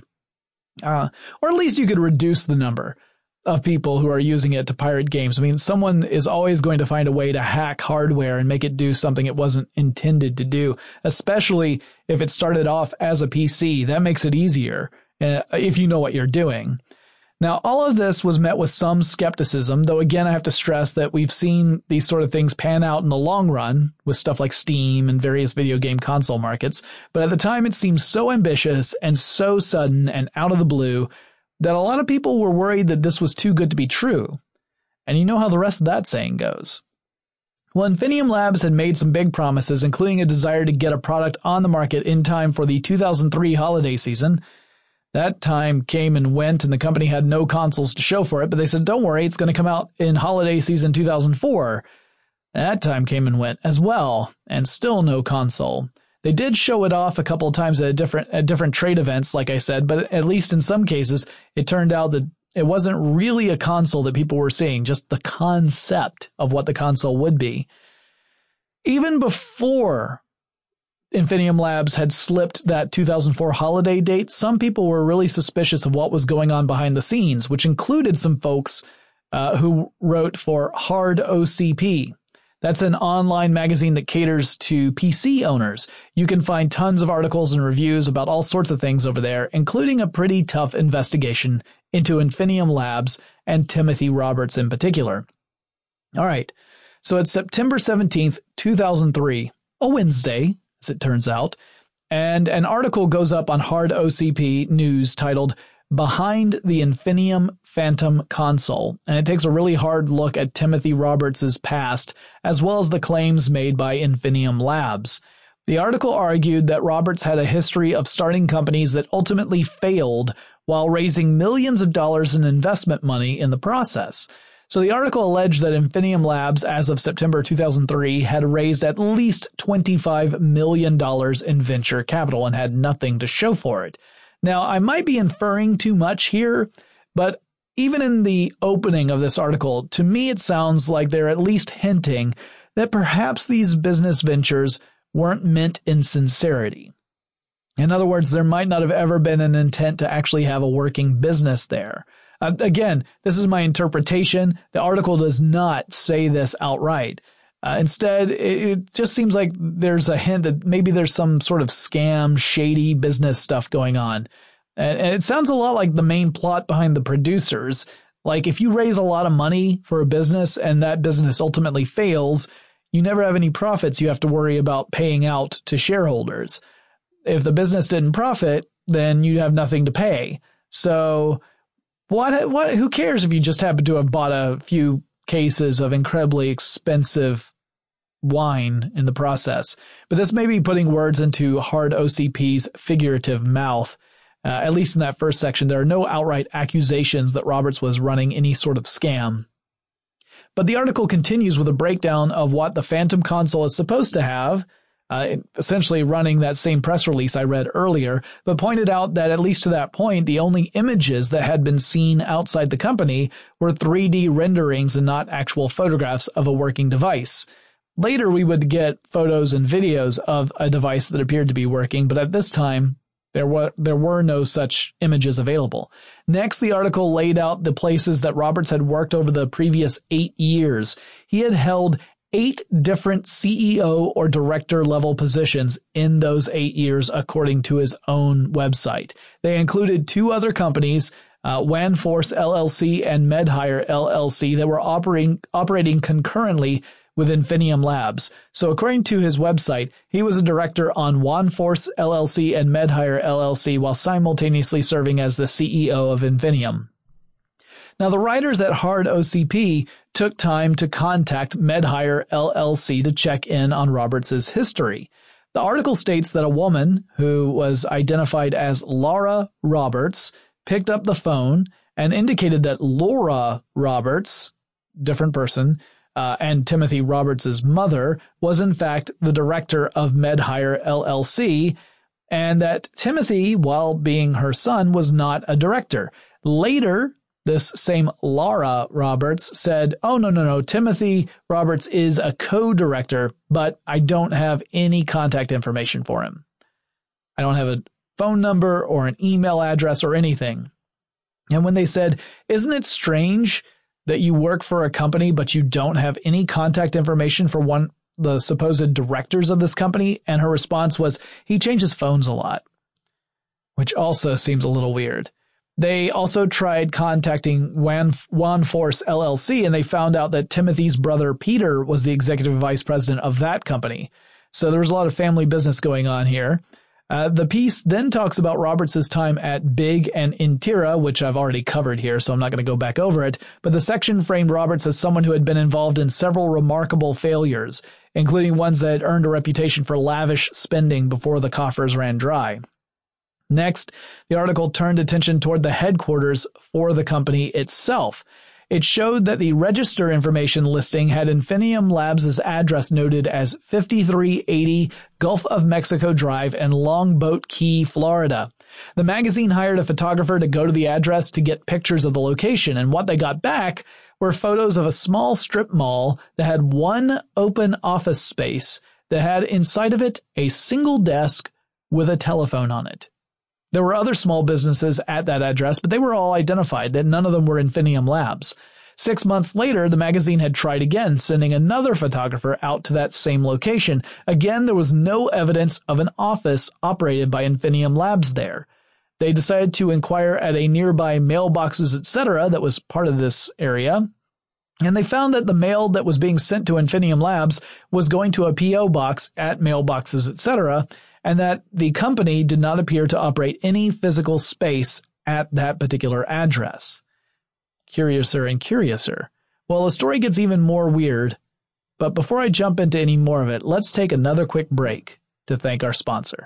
Uh, or at least you could reduce the number of people who are using it to pirate games. I mean, someone is always going to find a way to hack hardware and make it do something it wasn't intended to do, especially if it started off as a P C. That makes it easier uh, if you know what you're doing. Now, all of this was met with some skepticism, though again, I have to stress that we've seen these sort of things pan out in the long run with stuff like Steam and various video game console markets. But at the time, it seemed so ambitious and so sudden and out of the blue that a lot of people were worried that this was too good to be true. And you know how the rest of that saying goes. Well, Infinium Labs had made some big promises, including a desire to get a product on the market in time for the two thousand three holiday season. That time came and went, and the company had no consoles to show for it, but they said, don't worry, it's going to come out in holiday season two thousand four. That time came and went as well, and still no console. They did show it off a couple of times at different at different trade events, like I said, but at least in some cases, it turned out that it wasn't really a console that people were seeing, just the concept of what the console would be. Even before Infinium Labs had slipped that two thousand four holiday date, some people were really suspicious of what was going on behind the scenes, which included some folks uh, who wrote for Hard O C P. That's an online magazine that caters to P C owners. You can find tons of articles and reviews about all sorts of things over there, including a pretty tough investigation into Infinium Labs and Timothy Roberts in particular. All right, so it's September seventeenth, two thousand three, a Wednesday, as it turns out, and an article goes up on Hard O C P News titled Behind the Infinium Phantom Console, and it takes a really hard look at Timothy Roberts' past, as well as the claims made by Infinium Labs. The article argued that Roberts had a history of starting companies that ultimately failed while raising millions of dollars in investment money in the process. So the article alleged that Infinium Labs, as of September two thousand three, had raised at least twenty-five million dollars in venture capital and had nothing to show for it. Now, I might be inferring too much here, but even in the opening of this article, to me it sounds like they're at least hinting that perhaps these business ventures weren't meant in sincerity. In other words, there might not have ever been an intent to actually have a working business there. Uh, again, this is my interpretation. The article does not say this outright. Uh, instead, it, it just seems like there's a hint that maybe there's some sort of scam, shady business stuff going on. And, and it sounds a lot like the main plot behind The Producers. Like if you raise a lot of money for a business and that business ultimately fails, you never have any profits you have to worry about paying out to shareholders. If the business didn't profit, then you have nothing to pay. So what, what, who cares if you just happen to have bought a few cases of incredibly expensive wine in the process? But this may be putting words into Hard O C P's figurative mouth. Uh, at least in that first section, there are no outright accusations that Roberts was running any sort of scam. But the article continues with a breakdown of what the Phantom console is supposed to have, uh, essentially running that same press release I read earlier, but pointed out that at least to that point, the only images that had been seen outside the company were three D renderings and not actual photographs of a working device. Later, we would get photos and videos of a device that appeared to be working, but at this time, There were, there were no such images available. Next, the article laid out the places that Roberts had worked over the previous eight years. He had held eight different C E O or director level positions in those eight years, according to his own website. They included two other companies, uh, WANForce L L C and MedHire L L C, that were operating, operating concurrently with Infinium Labs. So according to his website, he was a director on WANForce L L C and MedHire L L C while simultaneously serving as the C E O of Infinium. Now, the writers at Hard O C P took time to contact MedHire L L C to check in on Roberts' history. The article states that a woman who was identified as Laura Roberts picked up the phone and indicated that Laura Roberts, different person, Uh, and Timothy Roberts' mother was in fact the director of MedHire L L C, and that Timothy, while being her son, was not a director. Later, this same Laura Roberts said, oh, no, no, no, Timothy Roberts is a co-director, but I don't have any contact information for him. I don't have a phone number or an email address or anything. And when they said, isn't it strange that you work for a company, but you don't have any contact information for one, the supposed directors of this company? And her response was, he changes phones a lot, which also seems a little weird. They also tried contacting WANForce L L C, and they found out that Timothy's brother Peter was the executive vice president of that company. So there was a lot of family business going on here. Uh, the piece then talks about Roberts' time at Big and Intera, which I've already covered here, so I'm not going to go back over it. But the section framed Roberts as someone who had been involved in several remarkable failures, including ones that had earned a reputation for lavish spending before the coffers ran dry. Next, the article turned attention toward the headquarters for the company itself. It showed that the register information listing had Infinium Labs' address noted as fifty-three eighty Gulf of Mexico Drive in Longboat Key, Florida. The magazine hired a photographer to go to the address to get pictures of the location, and what they got back were photos of a small strip mall that had one open office space that had inside of it a single desk with a telephone on it. There were other small businesses at that address, but they were all identified, that none of them were Infinium Labs. Six months later, the magazine had tried again, sending another photographer out to that same location. Again, there was no evidence of an office operated by Infinium Labs there. They decided to inquire at a nearby Mailboxes, et cetera that was part of this area, and they found that the mail that was being sent to Infinium Labs was going to a P O box at Mailboxes, et cetera, and that the company did not appear to operate any physical space at that particular address. Curiouser and curiouser. Well, the story gets even more weird, but before I jump into any more of it, let's take another quick break to thank our sponsor.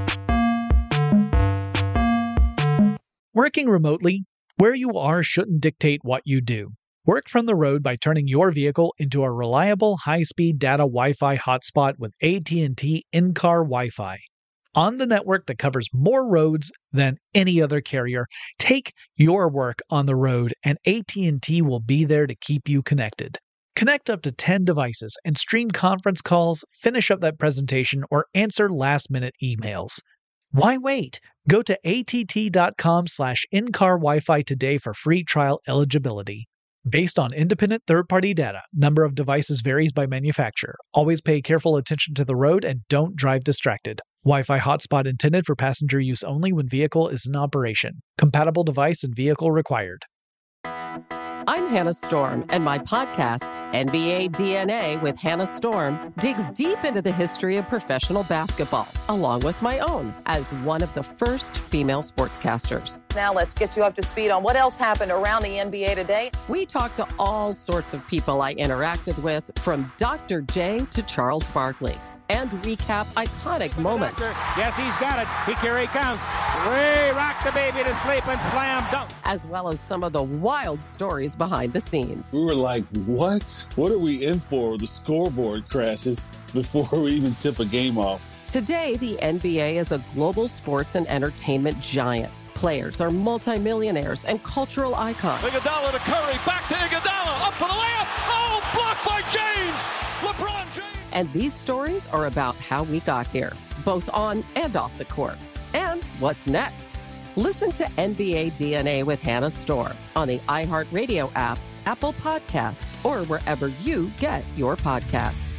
Working remotely, where you are shouldn't dictate what you do. Work from the road by turning your vehicle into a reliable high-speed data Wi-Fi hotspot with A T and T in-car Wi-Fi. On the network that covers more roads than any other carrier, take your work on the road and A T and T will be there to keep you connected. Connect up to ten devices and stream conference calls, finish up that presentation, or answer last-minute emails. Why wait? Go to att.com slash in-car Wi-Fi today for free trial eligibility. Based on independent third-party data, number of devices varies by manufacturer. Always pay careful attention to the road and don't drive distracted. Wi-Fi hotspot intended for passenger use only when vehicle is in operation. Compatible device and vehicle required. I'm Hannah Storm, and my podcast, N B A D N A with Hannah Storm, digs deep into the history of professional basketball, along with my own, as one of the first female sportscasters. Now let's get you up to speed on what else happened around the N B A today. We talk to all sorts of people I interacted with, from Doctor J to Charles Barkley, and recap iconic moments. Yes, he's got it. Here he comes. Way rock the baby to sleep and slam dunk. As well as some of the wild stories behind the scenes. We were like, what? What are we in for? The scoreboard crashes before we even tip a game off. Today, the N B A is a global sports and entertainment giant. Players are multimillionaires and cultural icons. Iguodala to Curry, back to Iguodala, up for the layup. Oh, blocked by James. LeBron James. And these stories are about how we got here, both on and off the court. And what's next? Listen to N B A D N A with Hannah Storm on the iHeartRadio app, Apple Podcasts, or wherever you get your podcasts.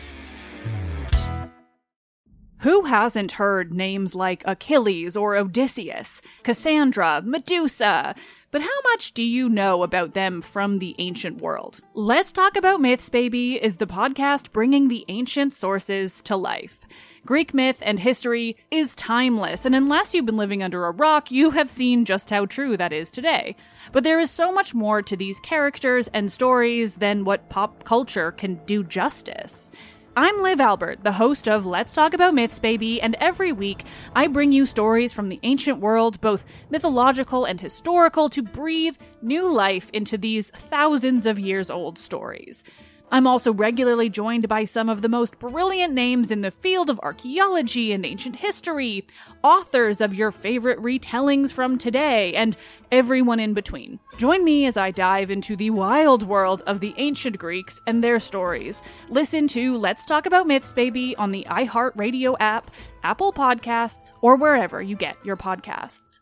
Who hasn't heard names like Achilles or Odysseus, Cassandra, Medusa? But how much do you know about them from the ancient world? Let's Talk About Myths, Baby is the podcast bringing the ancient sources to life. Greek myth and history is timeless, and unless you've been living under a rock, you have seen just how true that is today. But there is so much more to these characters and stories than what pop culture can do justice. I'm Liv Albert, the host of Let's Talk About Myths, Baby, and every week I bring you stories from the ancient world, both mythological and historical, to breathe new life into these thousands of years old stories. I'm also regularly joined by some of the most brilliant names in the field of archaeology and ancient history, authors of your favorite retellings from today, and everyone in between. Join me as I dive into the wild world of the ancient Greeks and their stories. Listen to Let's Talk About Myths, Baby on the iHeartRadio app, Apple Podcasts, or wherever you get your podcasts.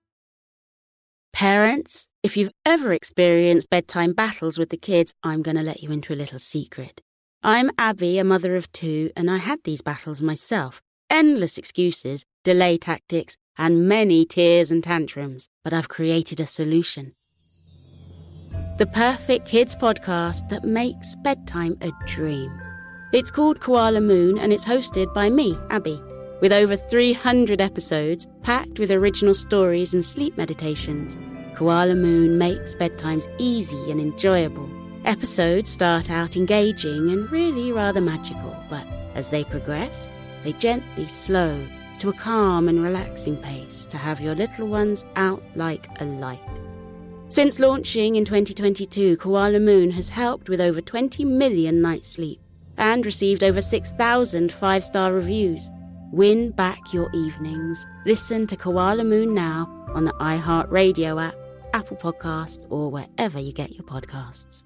Parents, if you've ever experienced bedtime battles with the kids, I'm going to let you into a little secret. I'm Abby, a mother of two, and I had these battles myself. Endless excuses, delay tactics, and many tears and tantrums. But I've created a solution. The perfect kids podcast that makes bedtime a dream. It's called Koala Moon, and it's hosted by me, Abby. With over three hundred episodes, packed with original stories and sleep meditations, Koala Moon makes bedtimes easy and enjoyable. Episodes start out engaging and really rather magical, but as they progress, they gently slow to a calm and relaxing pace to have your little ones out like a light. Since launching in twenty twenty-two, Koala Moon has helped with over twenty million nights sleep and received over six thousand five-star reviews. Win back your evenings. Listen to Koala Moon now on the iHeartRadio app, Apple Podcasts, or wherever you get your podcasts.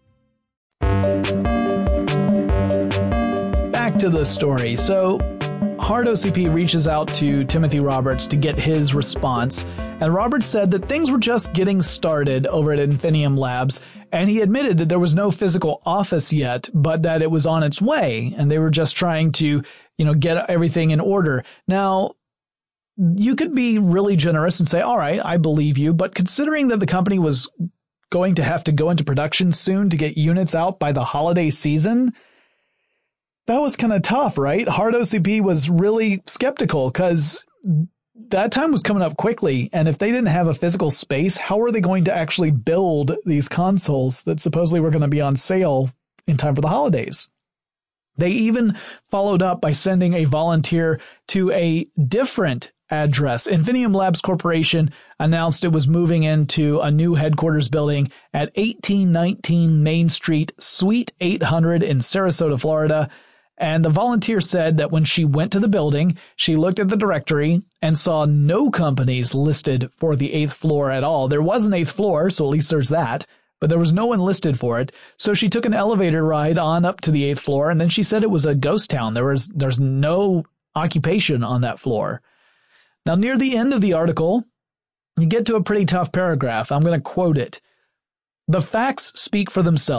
Back to the story. So, Hard O C P reaches out to Timothy Roberts to get his response, and Roberts said that things were just getting started over at Infinium Labs, and he admitted that there was no physical office yet, but that it was on its way, and they were just trying to, you know, get everything in order. Now, you could be really generous and say, all right, I believe you, but considering that the company was going to have to go into production soon to get units out by the holiday season, that was kind of tough, right? Hard O C P was really skeptical because that time was coming up quickly. And if they didn't have a physical space, how are they going to actually build these consoles that supposedly were going to be on sale in time for the holidays? They even followed up by sending a volunteer to a different address. Infinium Labs Corporation announced it was moving into a new headquarters building at eighteen nineteen Main Street, Suite eight hundred in Sarasota, Florida. And the volunteer said that when she went to the building, she looked at the directory and saw no companies listed for the eighth floor at all. There was an eighth floor, so at least there's that, but there was no one listed for it. So she took an elevator ride on up to the eighth floor, and then she said it was a ghost town. There was there's no occupation on that floor. Now, near the end of the article, you get to a pretty tough paragraph. I'm going to quote it. The facts speak for themselves.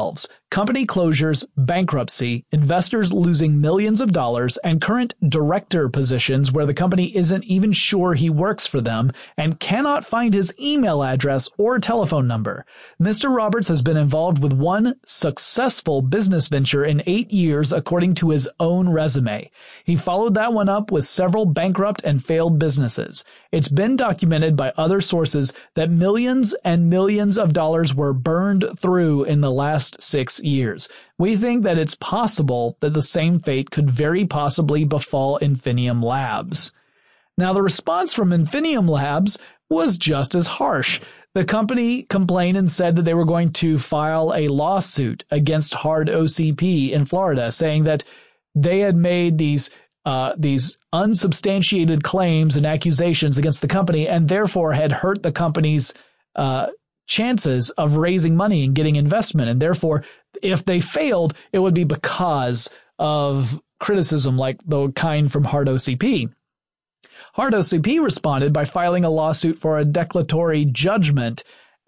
company closures, bankruptcy, investors losing millions of dollars, and current director positions where the company isn't even sure he works for them and cannot find his email address or telephone number. Mister Roberts has been involved with one successful business venture in eight years, according to his own resume. He followed that one up with several bankrupt and failed businesses. It's been documented by other sources that millions and millions of dollars were burned through in the last six years. We think that it's possible that the same fate could very possibly befall Infinium Labs. Now, the response from Infinium Labs was just as harsh. The company complained and said that they were going to file a lawsuit against Hard O C P in Florida, saying that they had made these uh, these unsubstantiated claims and accusations against the company and therefore had hurt the company's uh, chances of raising money and getting investment. And therefore, if they failed, it would be because of criticism like the kind from Hard O C P. Hard O C P responded by filing a lawsuit for a declaratory judgment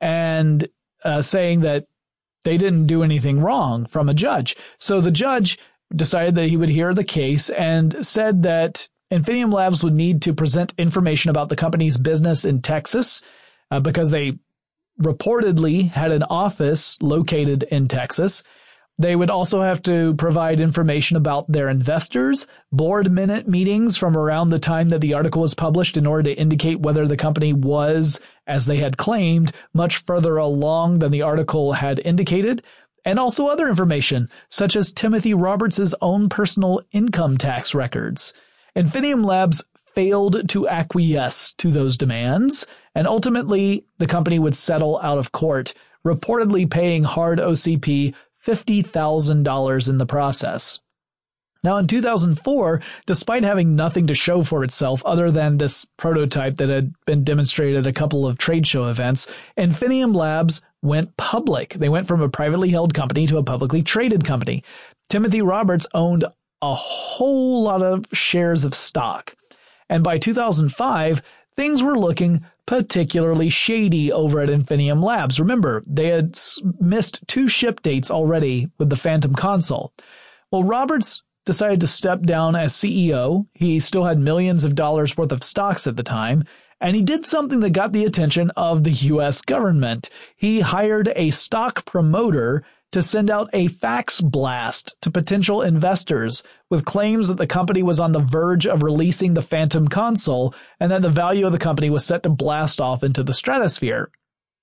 and uh, saying that they didn't do anything wrong from a judge. So the judge decided that he would hear the case and said that Infinium Labs would need to present information about the company's business in Texas uh, because they reportedly had an office located in Texas. They would also have to provide information about their investors, board minute meetings from around the time that the article was published in order to indicate whether the company was, as they had claimed, much further along than the article had indicated, and also other information, such as Timothy Roberts' own personal income tax records. Infinium Labs failed to acquiesce to those demands, and ultimately the company would settle out of court, reportedly paying Hard O C P fifty thousand dollars in the process. Now, in two thousand four, despite having nothing to show for itself other than this prototype that had been demonstrated at a couple of trade show events, Infinium Labs went public. They went from a privately held company to a publicly traded company. Timothy Roberts owned a whole lot of shares of stock. And by two thousand five, things were looking particularly shady over at Infinium Labs. Remember, they had missed two ship dates already with the Phantom console. Well, Roberts decided to step down as C E O. He still had millions of dollars worth of stocks at the time, and he did something that got the attention of the U S government. He hired a stock promoter to send out a fax blast to potential investors with claims that the company was on the verge of releasing the Phantom console and that the value of the company was set to blast off into the stratosphere.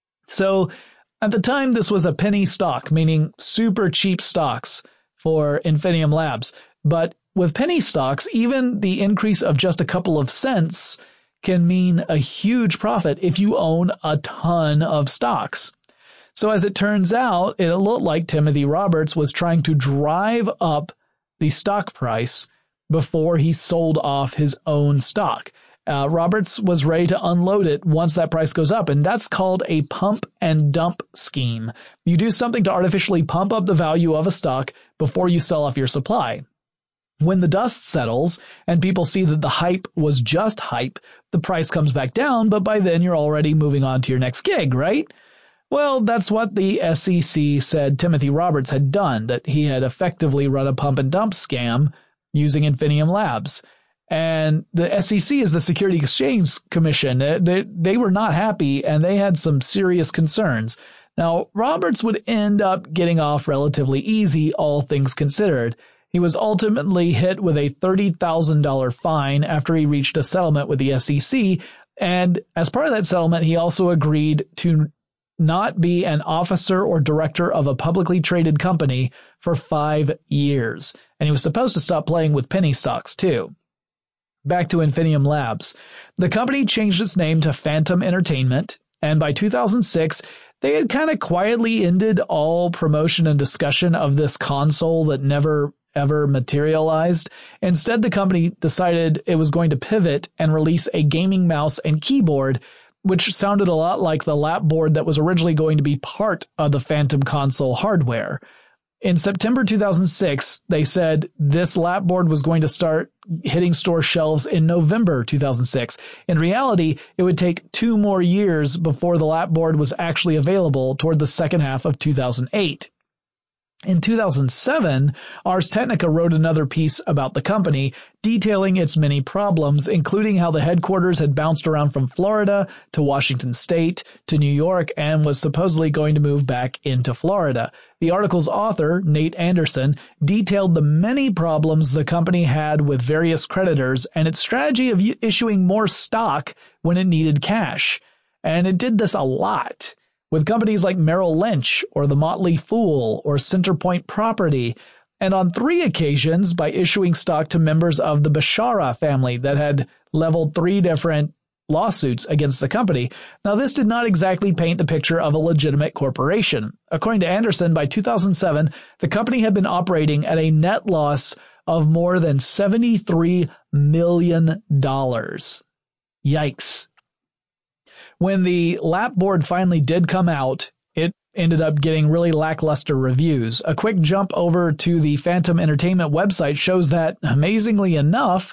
So at the time, this was a penny stock, meaning super cheap stocks for Infinium Labs. But with penny stocks, even the increase of just a couple of cents can mean a huge profit if you own a ton of stocks. So as it turns out, it looked like Timothy Roberts was trying to drive up the stock price before he sold off his own stock. Uh, Roberts was ready to unload it once that price goes up, and that's called a pump and dump scheme. You do something to artificially pump up the value of a stock before you sell off your supply. When the dust settles and people see that the hype was just hype, the price comes back down, but by then you're already moving on to your next gig, right? Well, that's what the S E C said Timothy Roberts had done, that he had effectively run a pump and dump scam using Infinium Labs. And the S E C is the Security Exchange Commission. They, they were not happy, and they had some serious concerns. Now, Roberts would end up getting off relatively easy, all things considered. He was ultimately hit with a thirty thousand dollars fine after he reached a settlement with the S E C. And as part of that settlement, he also agreed to not be an officer or director of a publicly traded company for five years. And he was supposed to stop playing with penny stocks, too. Back to Infinium Labs. The company changed its name to Phantom Entertainment, and by two thousand six, they had kind of quietly ended all promotion and discussion of this console that never ever materialized. Instead, the company decided it was going to pivot and release a gaming mouse and keyboard, which sounded a lot like the lap board that was originally going to be part of the Phantom console hardware. In September two thousand six, they said this lap board was going to start hitting store shelves in November two thousand six. In reality, it would take two more years before the lap board was actually available toward the second half of two thousand eight. In two thousand seven, Ars Technica wrote another piece about the company, detailing its many problems, including how the headquarters had bounced around from Florida to Washington State to New York and was supposedly going to move back into Florida. The article's author, Nate Anderson, detailed the many problems the company had with various creditors and its strategy of issuing more stock when it needed cash. And it did this a lot, with companies like Merrill Lynch or the Motley Fool or Centerpoint Property, and on three occasions by issuing stock to members of the Bashara family that had leveled three different lawsuits against the company. Now, this did not exactly paint the picture of a legitimate corporation. According to Anderson, by two thousand seven, the company had been operating at a net loss of more than seventy-three million dollars. Yikes. When the lap board finally did come out, it ended up getting really lackluster reviews. A quick jump over to the Phantom Entertainment website shows that, amazingly enough,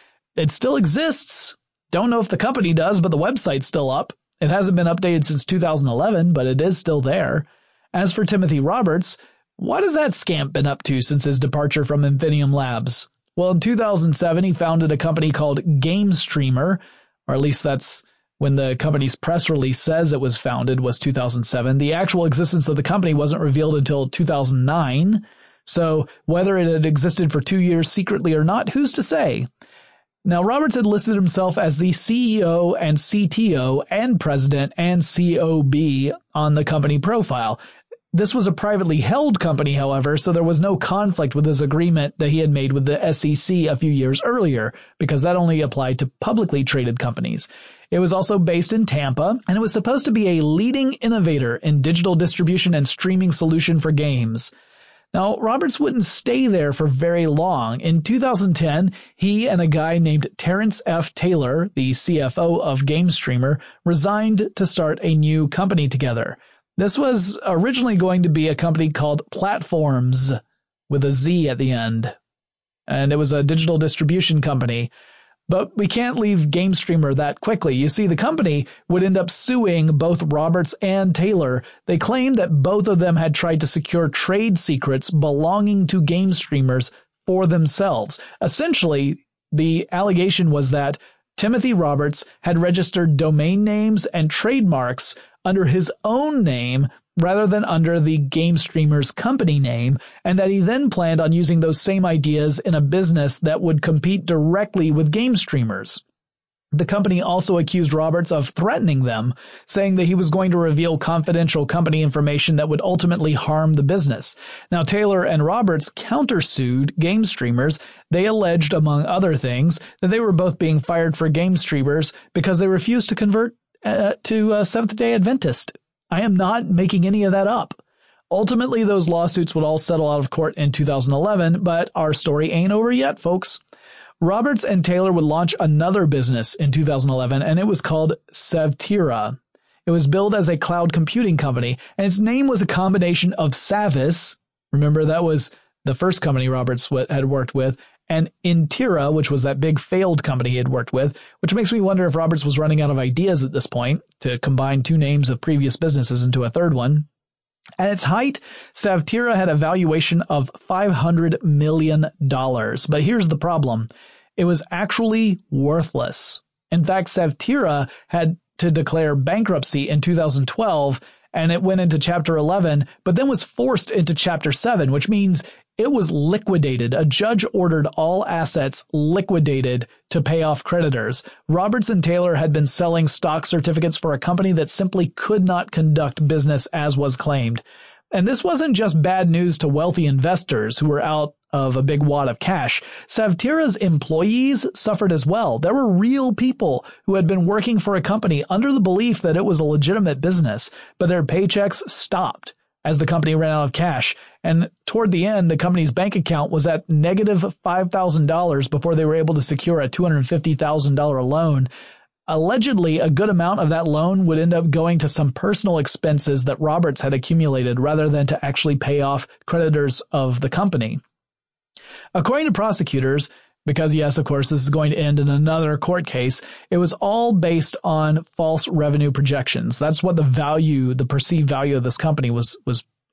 it still exists. Don't know if the company does, but the website's still up. It hasn't been updated since two thousand eleven, but it is still there. As for Timothy Roberts, what has that scamp been up to since his departure from Infinium Labs? Well, in two thousand seven, he founded a company called GameStreamer, or at least that's when the company's press release says it was founded, was two thousand seven. The actual existence of the company wasn't revealed until two thousand nine. So whether it had existed for two years secretly or not, who's to say? Now, Roberts had listed himself as the C E O and C T O and president and C O B on the company profile. This was a privately held company, however, so there was no conflict with his agreement that he had made with the S E C a few years earlier, because that only applied to publicly traded companies. It was also based in Tampa, and it was supposed to be a leading innovator in digital distribution and streaming solution for games. Now, Roberts wouldn't stay there for very long. In two thousand ten, he and a guy named Terrence F. Taylor, the C F O of GameStreamer, resigned to start a new company together. This was originally going to be a company called Platforms, with a Z at the end. And it was a digital distribution company. But we can't leave GameStreamer that quickly. You see, the company would end up suing both Roberts and Taylor. They claimed that both of them had tried to secure trade secrets belonging to GameStreamers for themselves. Essentially, the allegation was that Timothy Roberts had registered domain names and trademarks under his own name rather than under the GameStreamer's company name, and that he then planned on using those same ideas in a business that would compete directly with GameStreamer's. The company also accused Roberts of threatening them, saying that he was going to reveal confidential company information that would ultimately harm the business. Now, Taylor and Roberts countersued GameStreamers. They alleged, among other things, that they were both being fired for GameStreamers because they refused to convert uh, to uh, Seventh-day Adventist. I am not making any of that up. Ultimately, those lawsuits would all settle out of court in two thousand eleven, but our story ain't over yet, folks. Roberts and Taylor would launch another business in two thousand eleven, and it was called Savtira. It was billed as a cloud computing company, and its name was a combination of Savvis, remember that was the first company Roberts had worked with, and Intira, which was that big failed company he had worked with, which makes me wonder if Roberts was running out of ideas at this point to combine two names of previous businesses into a third one. At its height, Savtira had a valuation of five hundred million dollars. But here's the problem. It was actually worthless. In fact, Savtira had to declare bankruptcy in two thousand twelve, and it went into Chapter eleven, but then was forced into Chapter seven, which means it was liquidated. A judge ordered all assets liquidated to pay off creditors. Roberts and Taylor had been selling stock certificates for a company that simply could not conduct business as was claimed. And this wasn't just bad news to wealthy investors who were out of a big wad of cash. Savtira's employees suffered as well. There were real people who had been working for a company under the belief that it was a legitimate business, but their paychecks stopped as the company ran out of cash. And toward the end, the company's bank account was at negative five thousand dollars before they were able to secure a two hundred fifty thousand dollars loan. Allegedly, a good amount of that loan would end up going to some personal expenses that Roberts had accumulated rather than to actually pay off creditors of the company. According to prosecutors, because yes, of course, this is going to end in another court case, it was all based on false revenue projections. That's what the value, the perceived value of this company was, was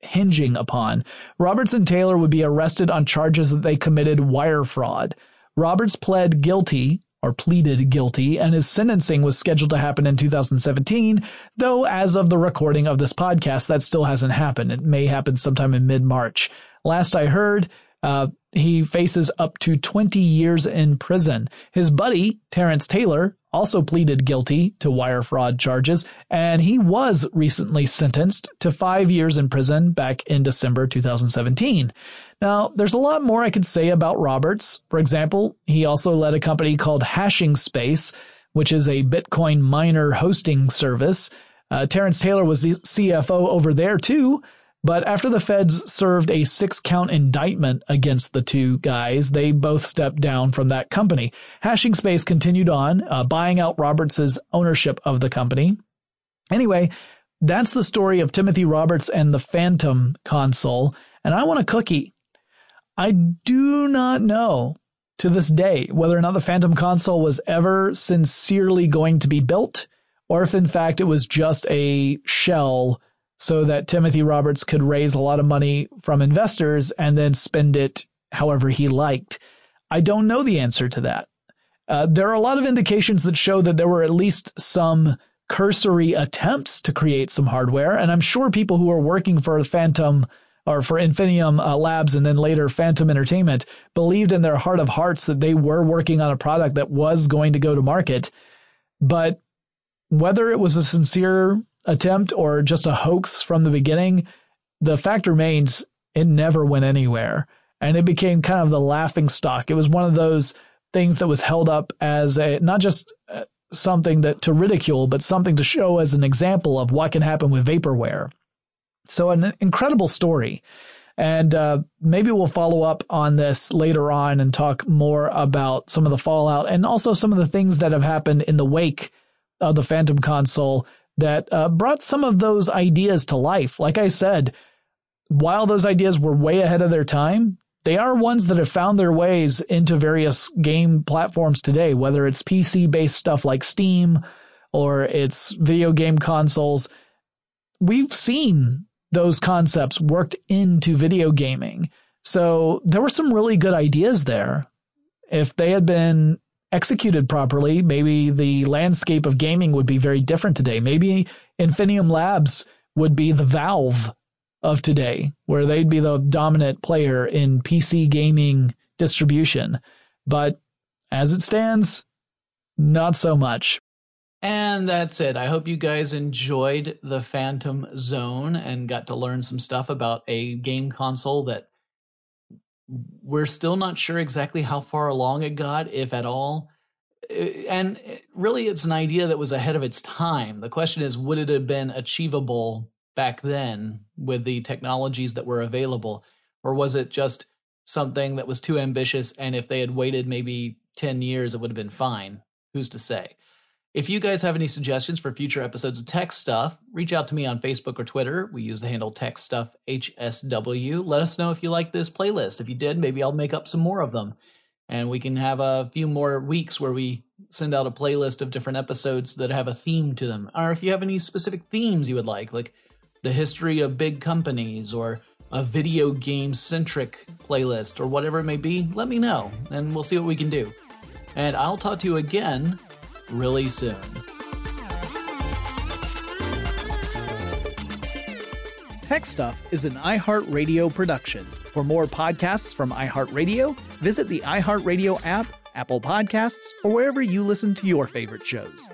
hinging upon. Roberts and Taylor would be arrested on charges that they committed wire fraud. Roberts pled guilty, or pleaded guilty, and his sentencing was scheduled to happen in two thousand seventeen, though as of the recording of this podcast, that still hasn't happened. It may happen sometime in mid-March. Last I heard, uh, he faces up to twenty years in prison. His buddy, Terrence Taylor, also pleaded guilty to wire fraud charges, and he was recently sentenced to five years in prison back in December two thousand seventeen. Now, there's a lot more I could say about Roberts. For example, he also led a company called Hashing Space, which is a Bitcoin miner hosting service. Uh, Terrence Taylor was the C F O over there too, but after the feds served a six-count indictment against the two guys, they both stepped down from that company. Hashing Space continued on, uh, buying out Roberts' ownership of the company. Anyway, that's the story of Timothy Roberts and the Phantom console, and I want a cookie. I do not know to this day whether or not the Phantom console was ever sincerely going to be built, or if in fact it was just a shell so that Timothy Roberts could raise a lot of money from investors and then spend it however he liked. I don't know the answer to that. Uh, there are a lot of indications that show that there were at least some cursory attempts to create some hardware, and I'm sure people who are working for Phantom or for Infinium uh, Labs and then later Phantom Entertainment believed in their heart of hearts that they were working on a product that was going to go to market. But whether it was a sincere attempt or just a hoax from the beginning, the fact remains it never went anywhere. And it became kind of the laughing stock. It was one of those things that was held up as a, not just something that to ridicule, but something to show as an example of what can happen with vaporware. So an incredible story. And uh, maybe we'll follow up on this later on and talk more about some of the fallout and also some of the things that have happened in the wake of the Phantom console that uh, brought some of those ideas to life. Like I said, while those ideas were way ahead of their time, they are ones that have found their ways into various game platforms today, whether it's P C-based stuff like Steam or it's video game consoles. We've seen those concepts worked into video gaming. So there were some really good ideas there. If they had been executed properly, maybe the landscape of gaming would be very different today. Maybe Infinium Labs would be the Valve of today, where they'd be the dominant player in P C gaming distribution. But as it stands, not so much. And that's it. I hope you guys enjoyed the Phantom Zone and got to learn some stuff about a game console that we're still not sure exactly how far along it got, if at all. And really, it's an idea that was ahead of its time. The question is, would it have been achievable back then with the technologies that were available? Or was it just something that was too ambitious, and if they had waited maybe ten years, it would have been fine? Who's to say? If you guys have any suggestions for future episodes of Tech Stuff, reach out to me on Facebook or Twitter. We use the handle Tech Stuff H S W. Let us know if you like this playlist. If you did, maybe I'll make up some more of them. And we can have a few more weeks where we send out a playlist of different episodes that have a theme to them. Or if you have any specific themes you would like, like the history of big companies or a video game-centric playlist or whatever it may be, let me know, and we'll see what we can do. And I'll talk to you again really soon. Tech Stuff is an iHeartRadio production. For more podcasts from iHeartRadio, visit the iHeartRadio app, Apple Podcasts, or wherever you listen to your favorite shows.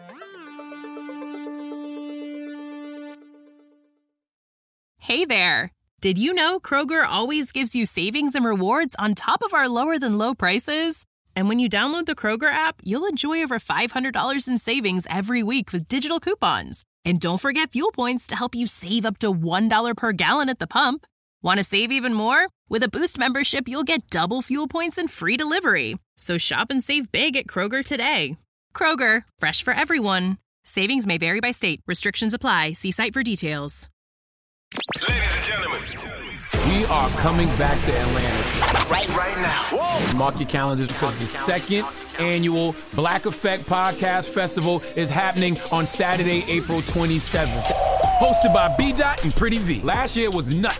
Hey there! Did you know Kroger always gives you savings and rewards on top of our lower-than-low prices? And when you download the Kroger app, you'll enjoy over five hundred dollars in savings every week with digital coupons. And don't forget fuel points to help you save up to one dollar per gallon at the pump. Want to save even more? With a Boost membership, you'll get double fuel points and free delivery. So shop and save big at Kroger today. Kroger, fresh for everyone. Savings may vary by state. Restrictions apply. See site for details. Ladies and gentlemen, we are coming back to Atlanta. Right, right now. Whoa. Mark your calendars because the second annual Black Effect Podcast Festival is happening on Saturday, April twenty-seventh. Hosted by B. Dot and Pretty V. Last year was nuts.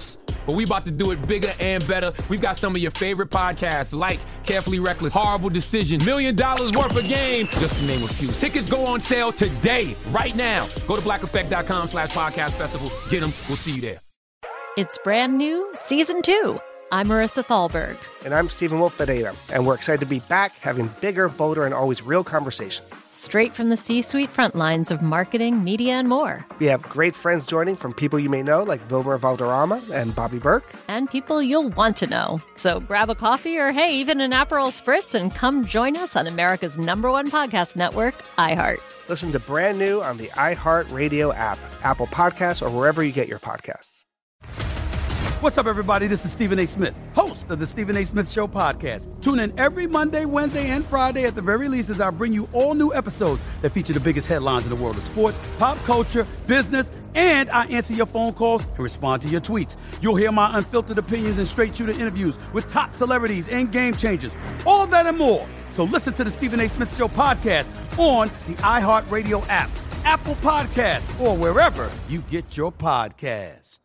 but we about to do it bigger and better. We've got some of your favorite podcasts like Carefully Reckless, Horrible Decision, Million Dollars Worth of Game, just to name a few. Tickets go on sale today, right now. Go to black effect dot com slash podcast festival. Get them. We'll see you there. It's brand new, season two. I'm Marissa Thalberg. And I'm Stephen Wolf Bedeta, and we're excited to be back having bigger, bolder, and always real conversations. Straight from the C-suite front lines of marketing, media, and more. We have great friends joining from people you may know, like Wilmer Valderrama and Bobby Burke. And people you'll want to know. So grab a coffee or, hey, even an Aperol Spritz and come join us on America's number one podcast network, iHeart. Listen to brand new on the iHeart Radio app, Apple Podcasts, or wherever you get your podcasts. What's up, everybody? This is Stephen A. Smith, host of the Stephen A. Smith Show podcast. Tune in every Monday, Wednesday, and Friday at the very least as I bring you all new episodes that feature the biggest headlines in the world of sports, pop culture, business, and I answer your phone calls and respond to your tweets. You'll hear my unfiltered opinions and straight-shooter interviews with top celebrities and game changers. All of that and more. So listen to the Stephen A. Smith Show podcast on the iHeartRadio app, Apple Podcasts, or wherever you get your podcasts.